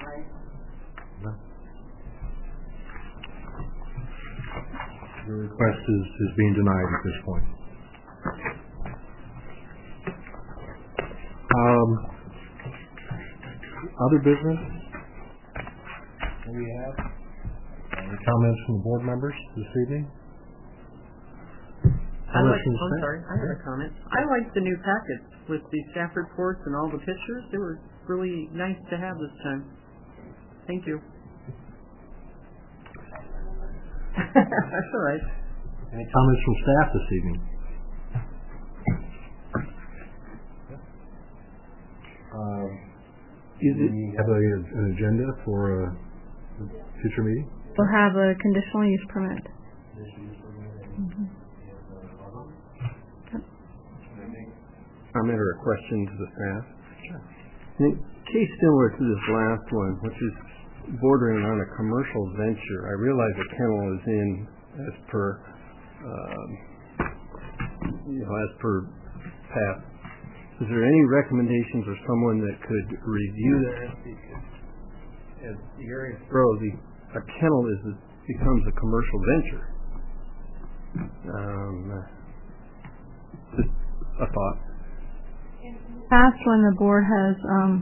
The request is being denied at this point. Other business that we have? Any comments from the board members this evening? I had a comment. I like the new packets with the staff reports and all the pictures. They were really nice to have this time. Thank you. That's all right. Any comments from staff this evening? Do we have an agenda for a future meeting? We'll have a conditional use permit. Comment or a question to the staff? Sure. In a case similar to this last one, which is bordering on a commercial venture, I realize the kennel is in as per PAP. Is there any recommendations or someone that could review that? Because as the area grows, a kennel becomes a commercial venture. Just a thought. Past when the board has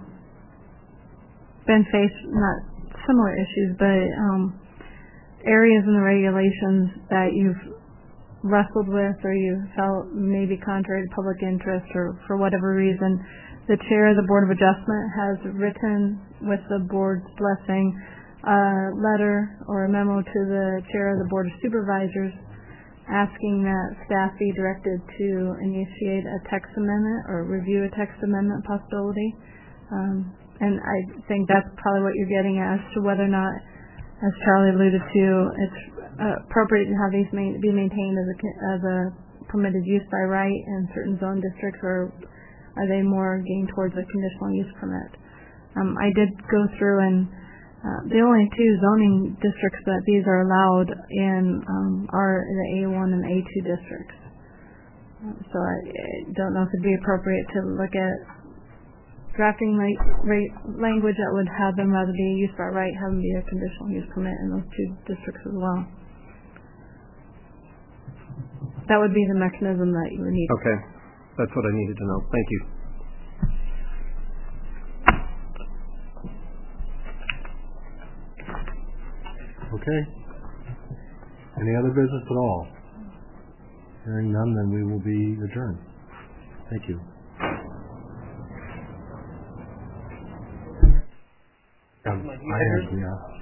been faced not similar issues, but areas in the regulations that you've wrestled with or you felt maybe contrary to public interest or for whatever reason, the chair of the Board of Adjustment has written with the board's blessing a letter or a memo to the chair of the Board of Supervisors asking that staff be directed to initiate a text amendment or review a text amendment possibility. And I think that's probably what you're getting at as to whether or not, as Charlie alluded to, it's appropriate to have these be maintained as a permitted use by right in certain zone districts, or are they more gearing towards a conditional use permit? I did go through and the only two zoning districts that these are allowed in are the A1 and A2 districts. So I don't know if it'd be appropriate to look at drafting language that would have them rather be a use by right, have them be a conditional use permit in those two districts as well. That would be the mechanism that you would need. Okay. That's what I needed to know. Thank you. Okay. Any other business at all? Hearing none, then we will be adjourned. Thank you. I have, yeah.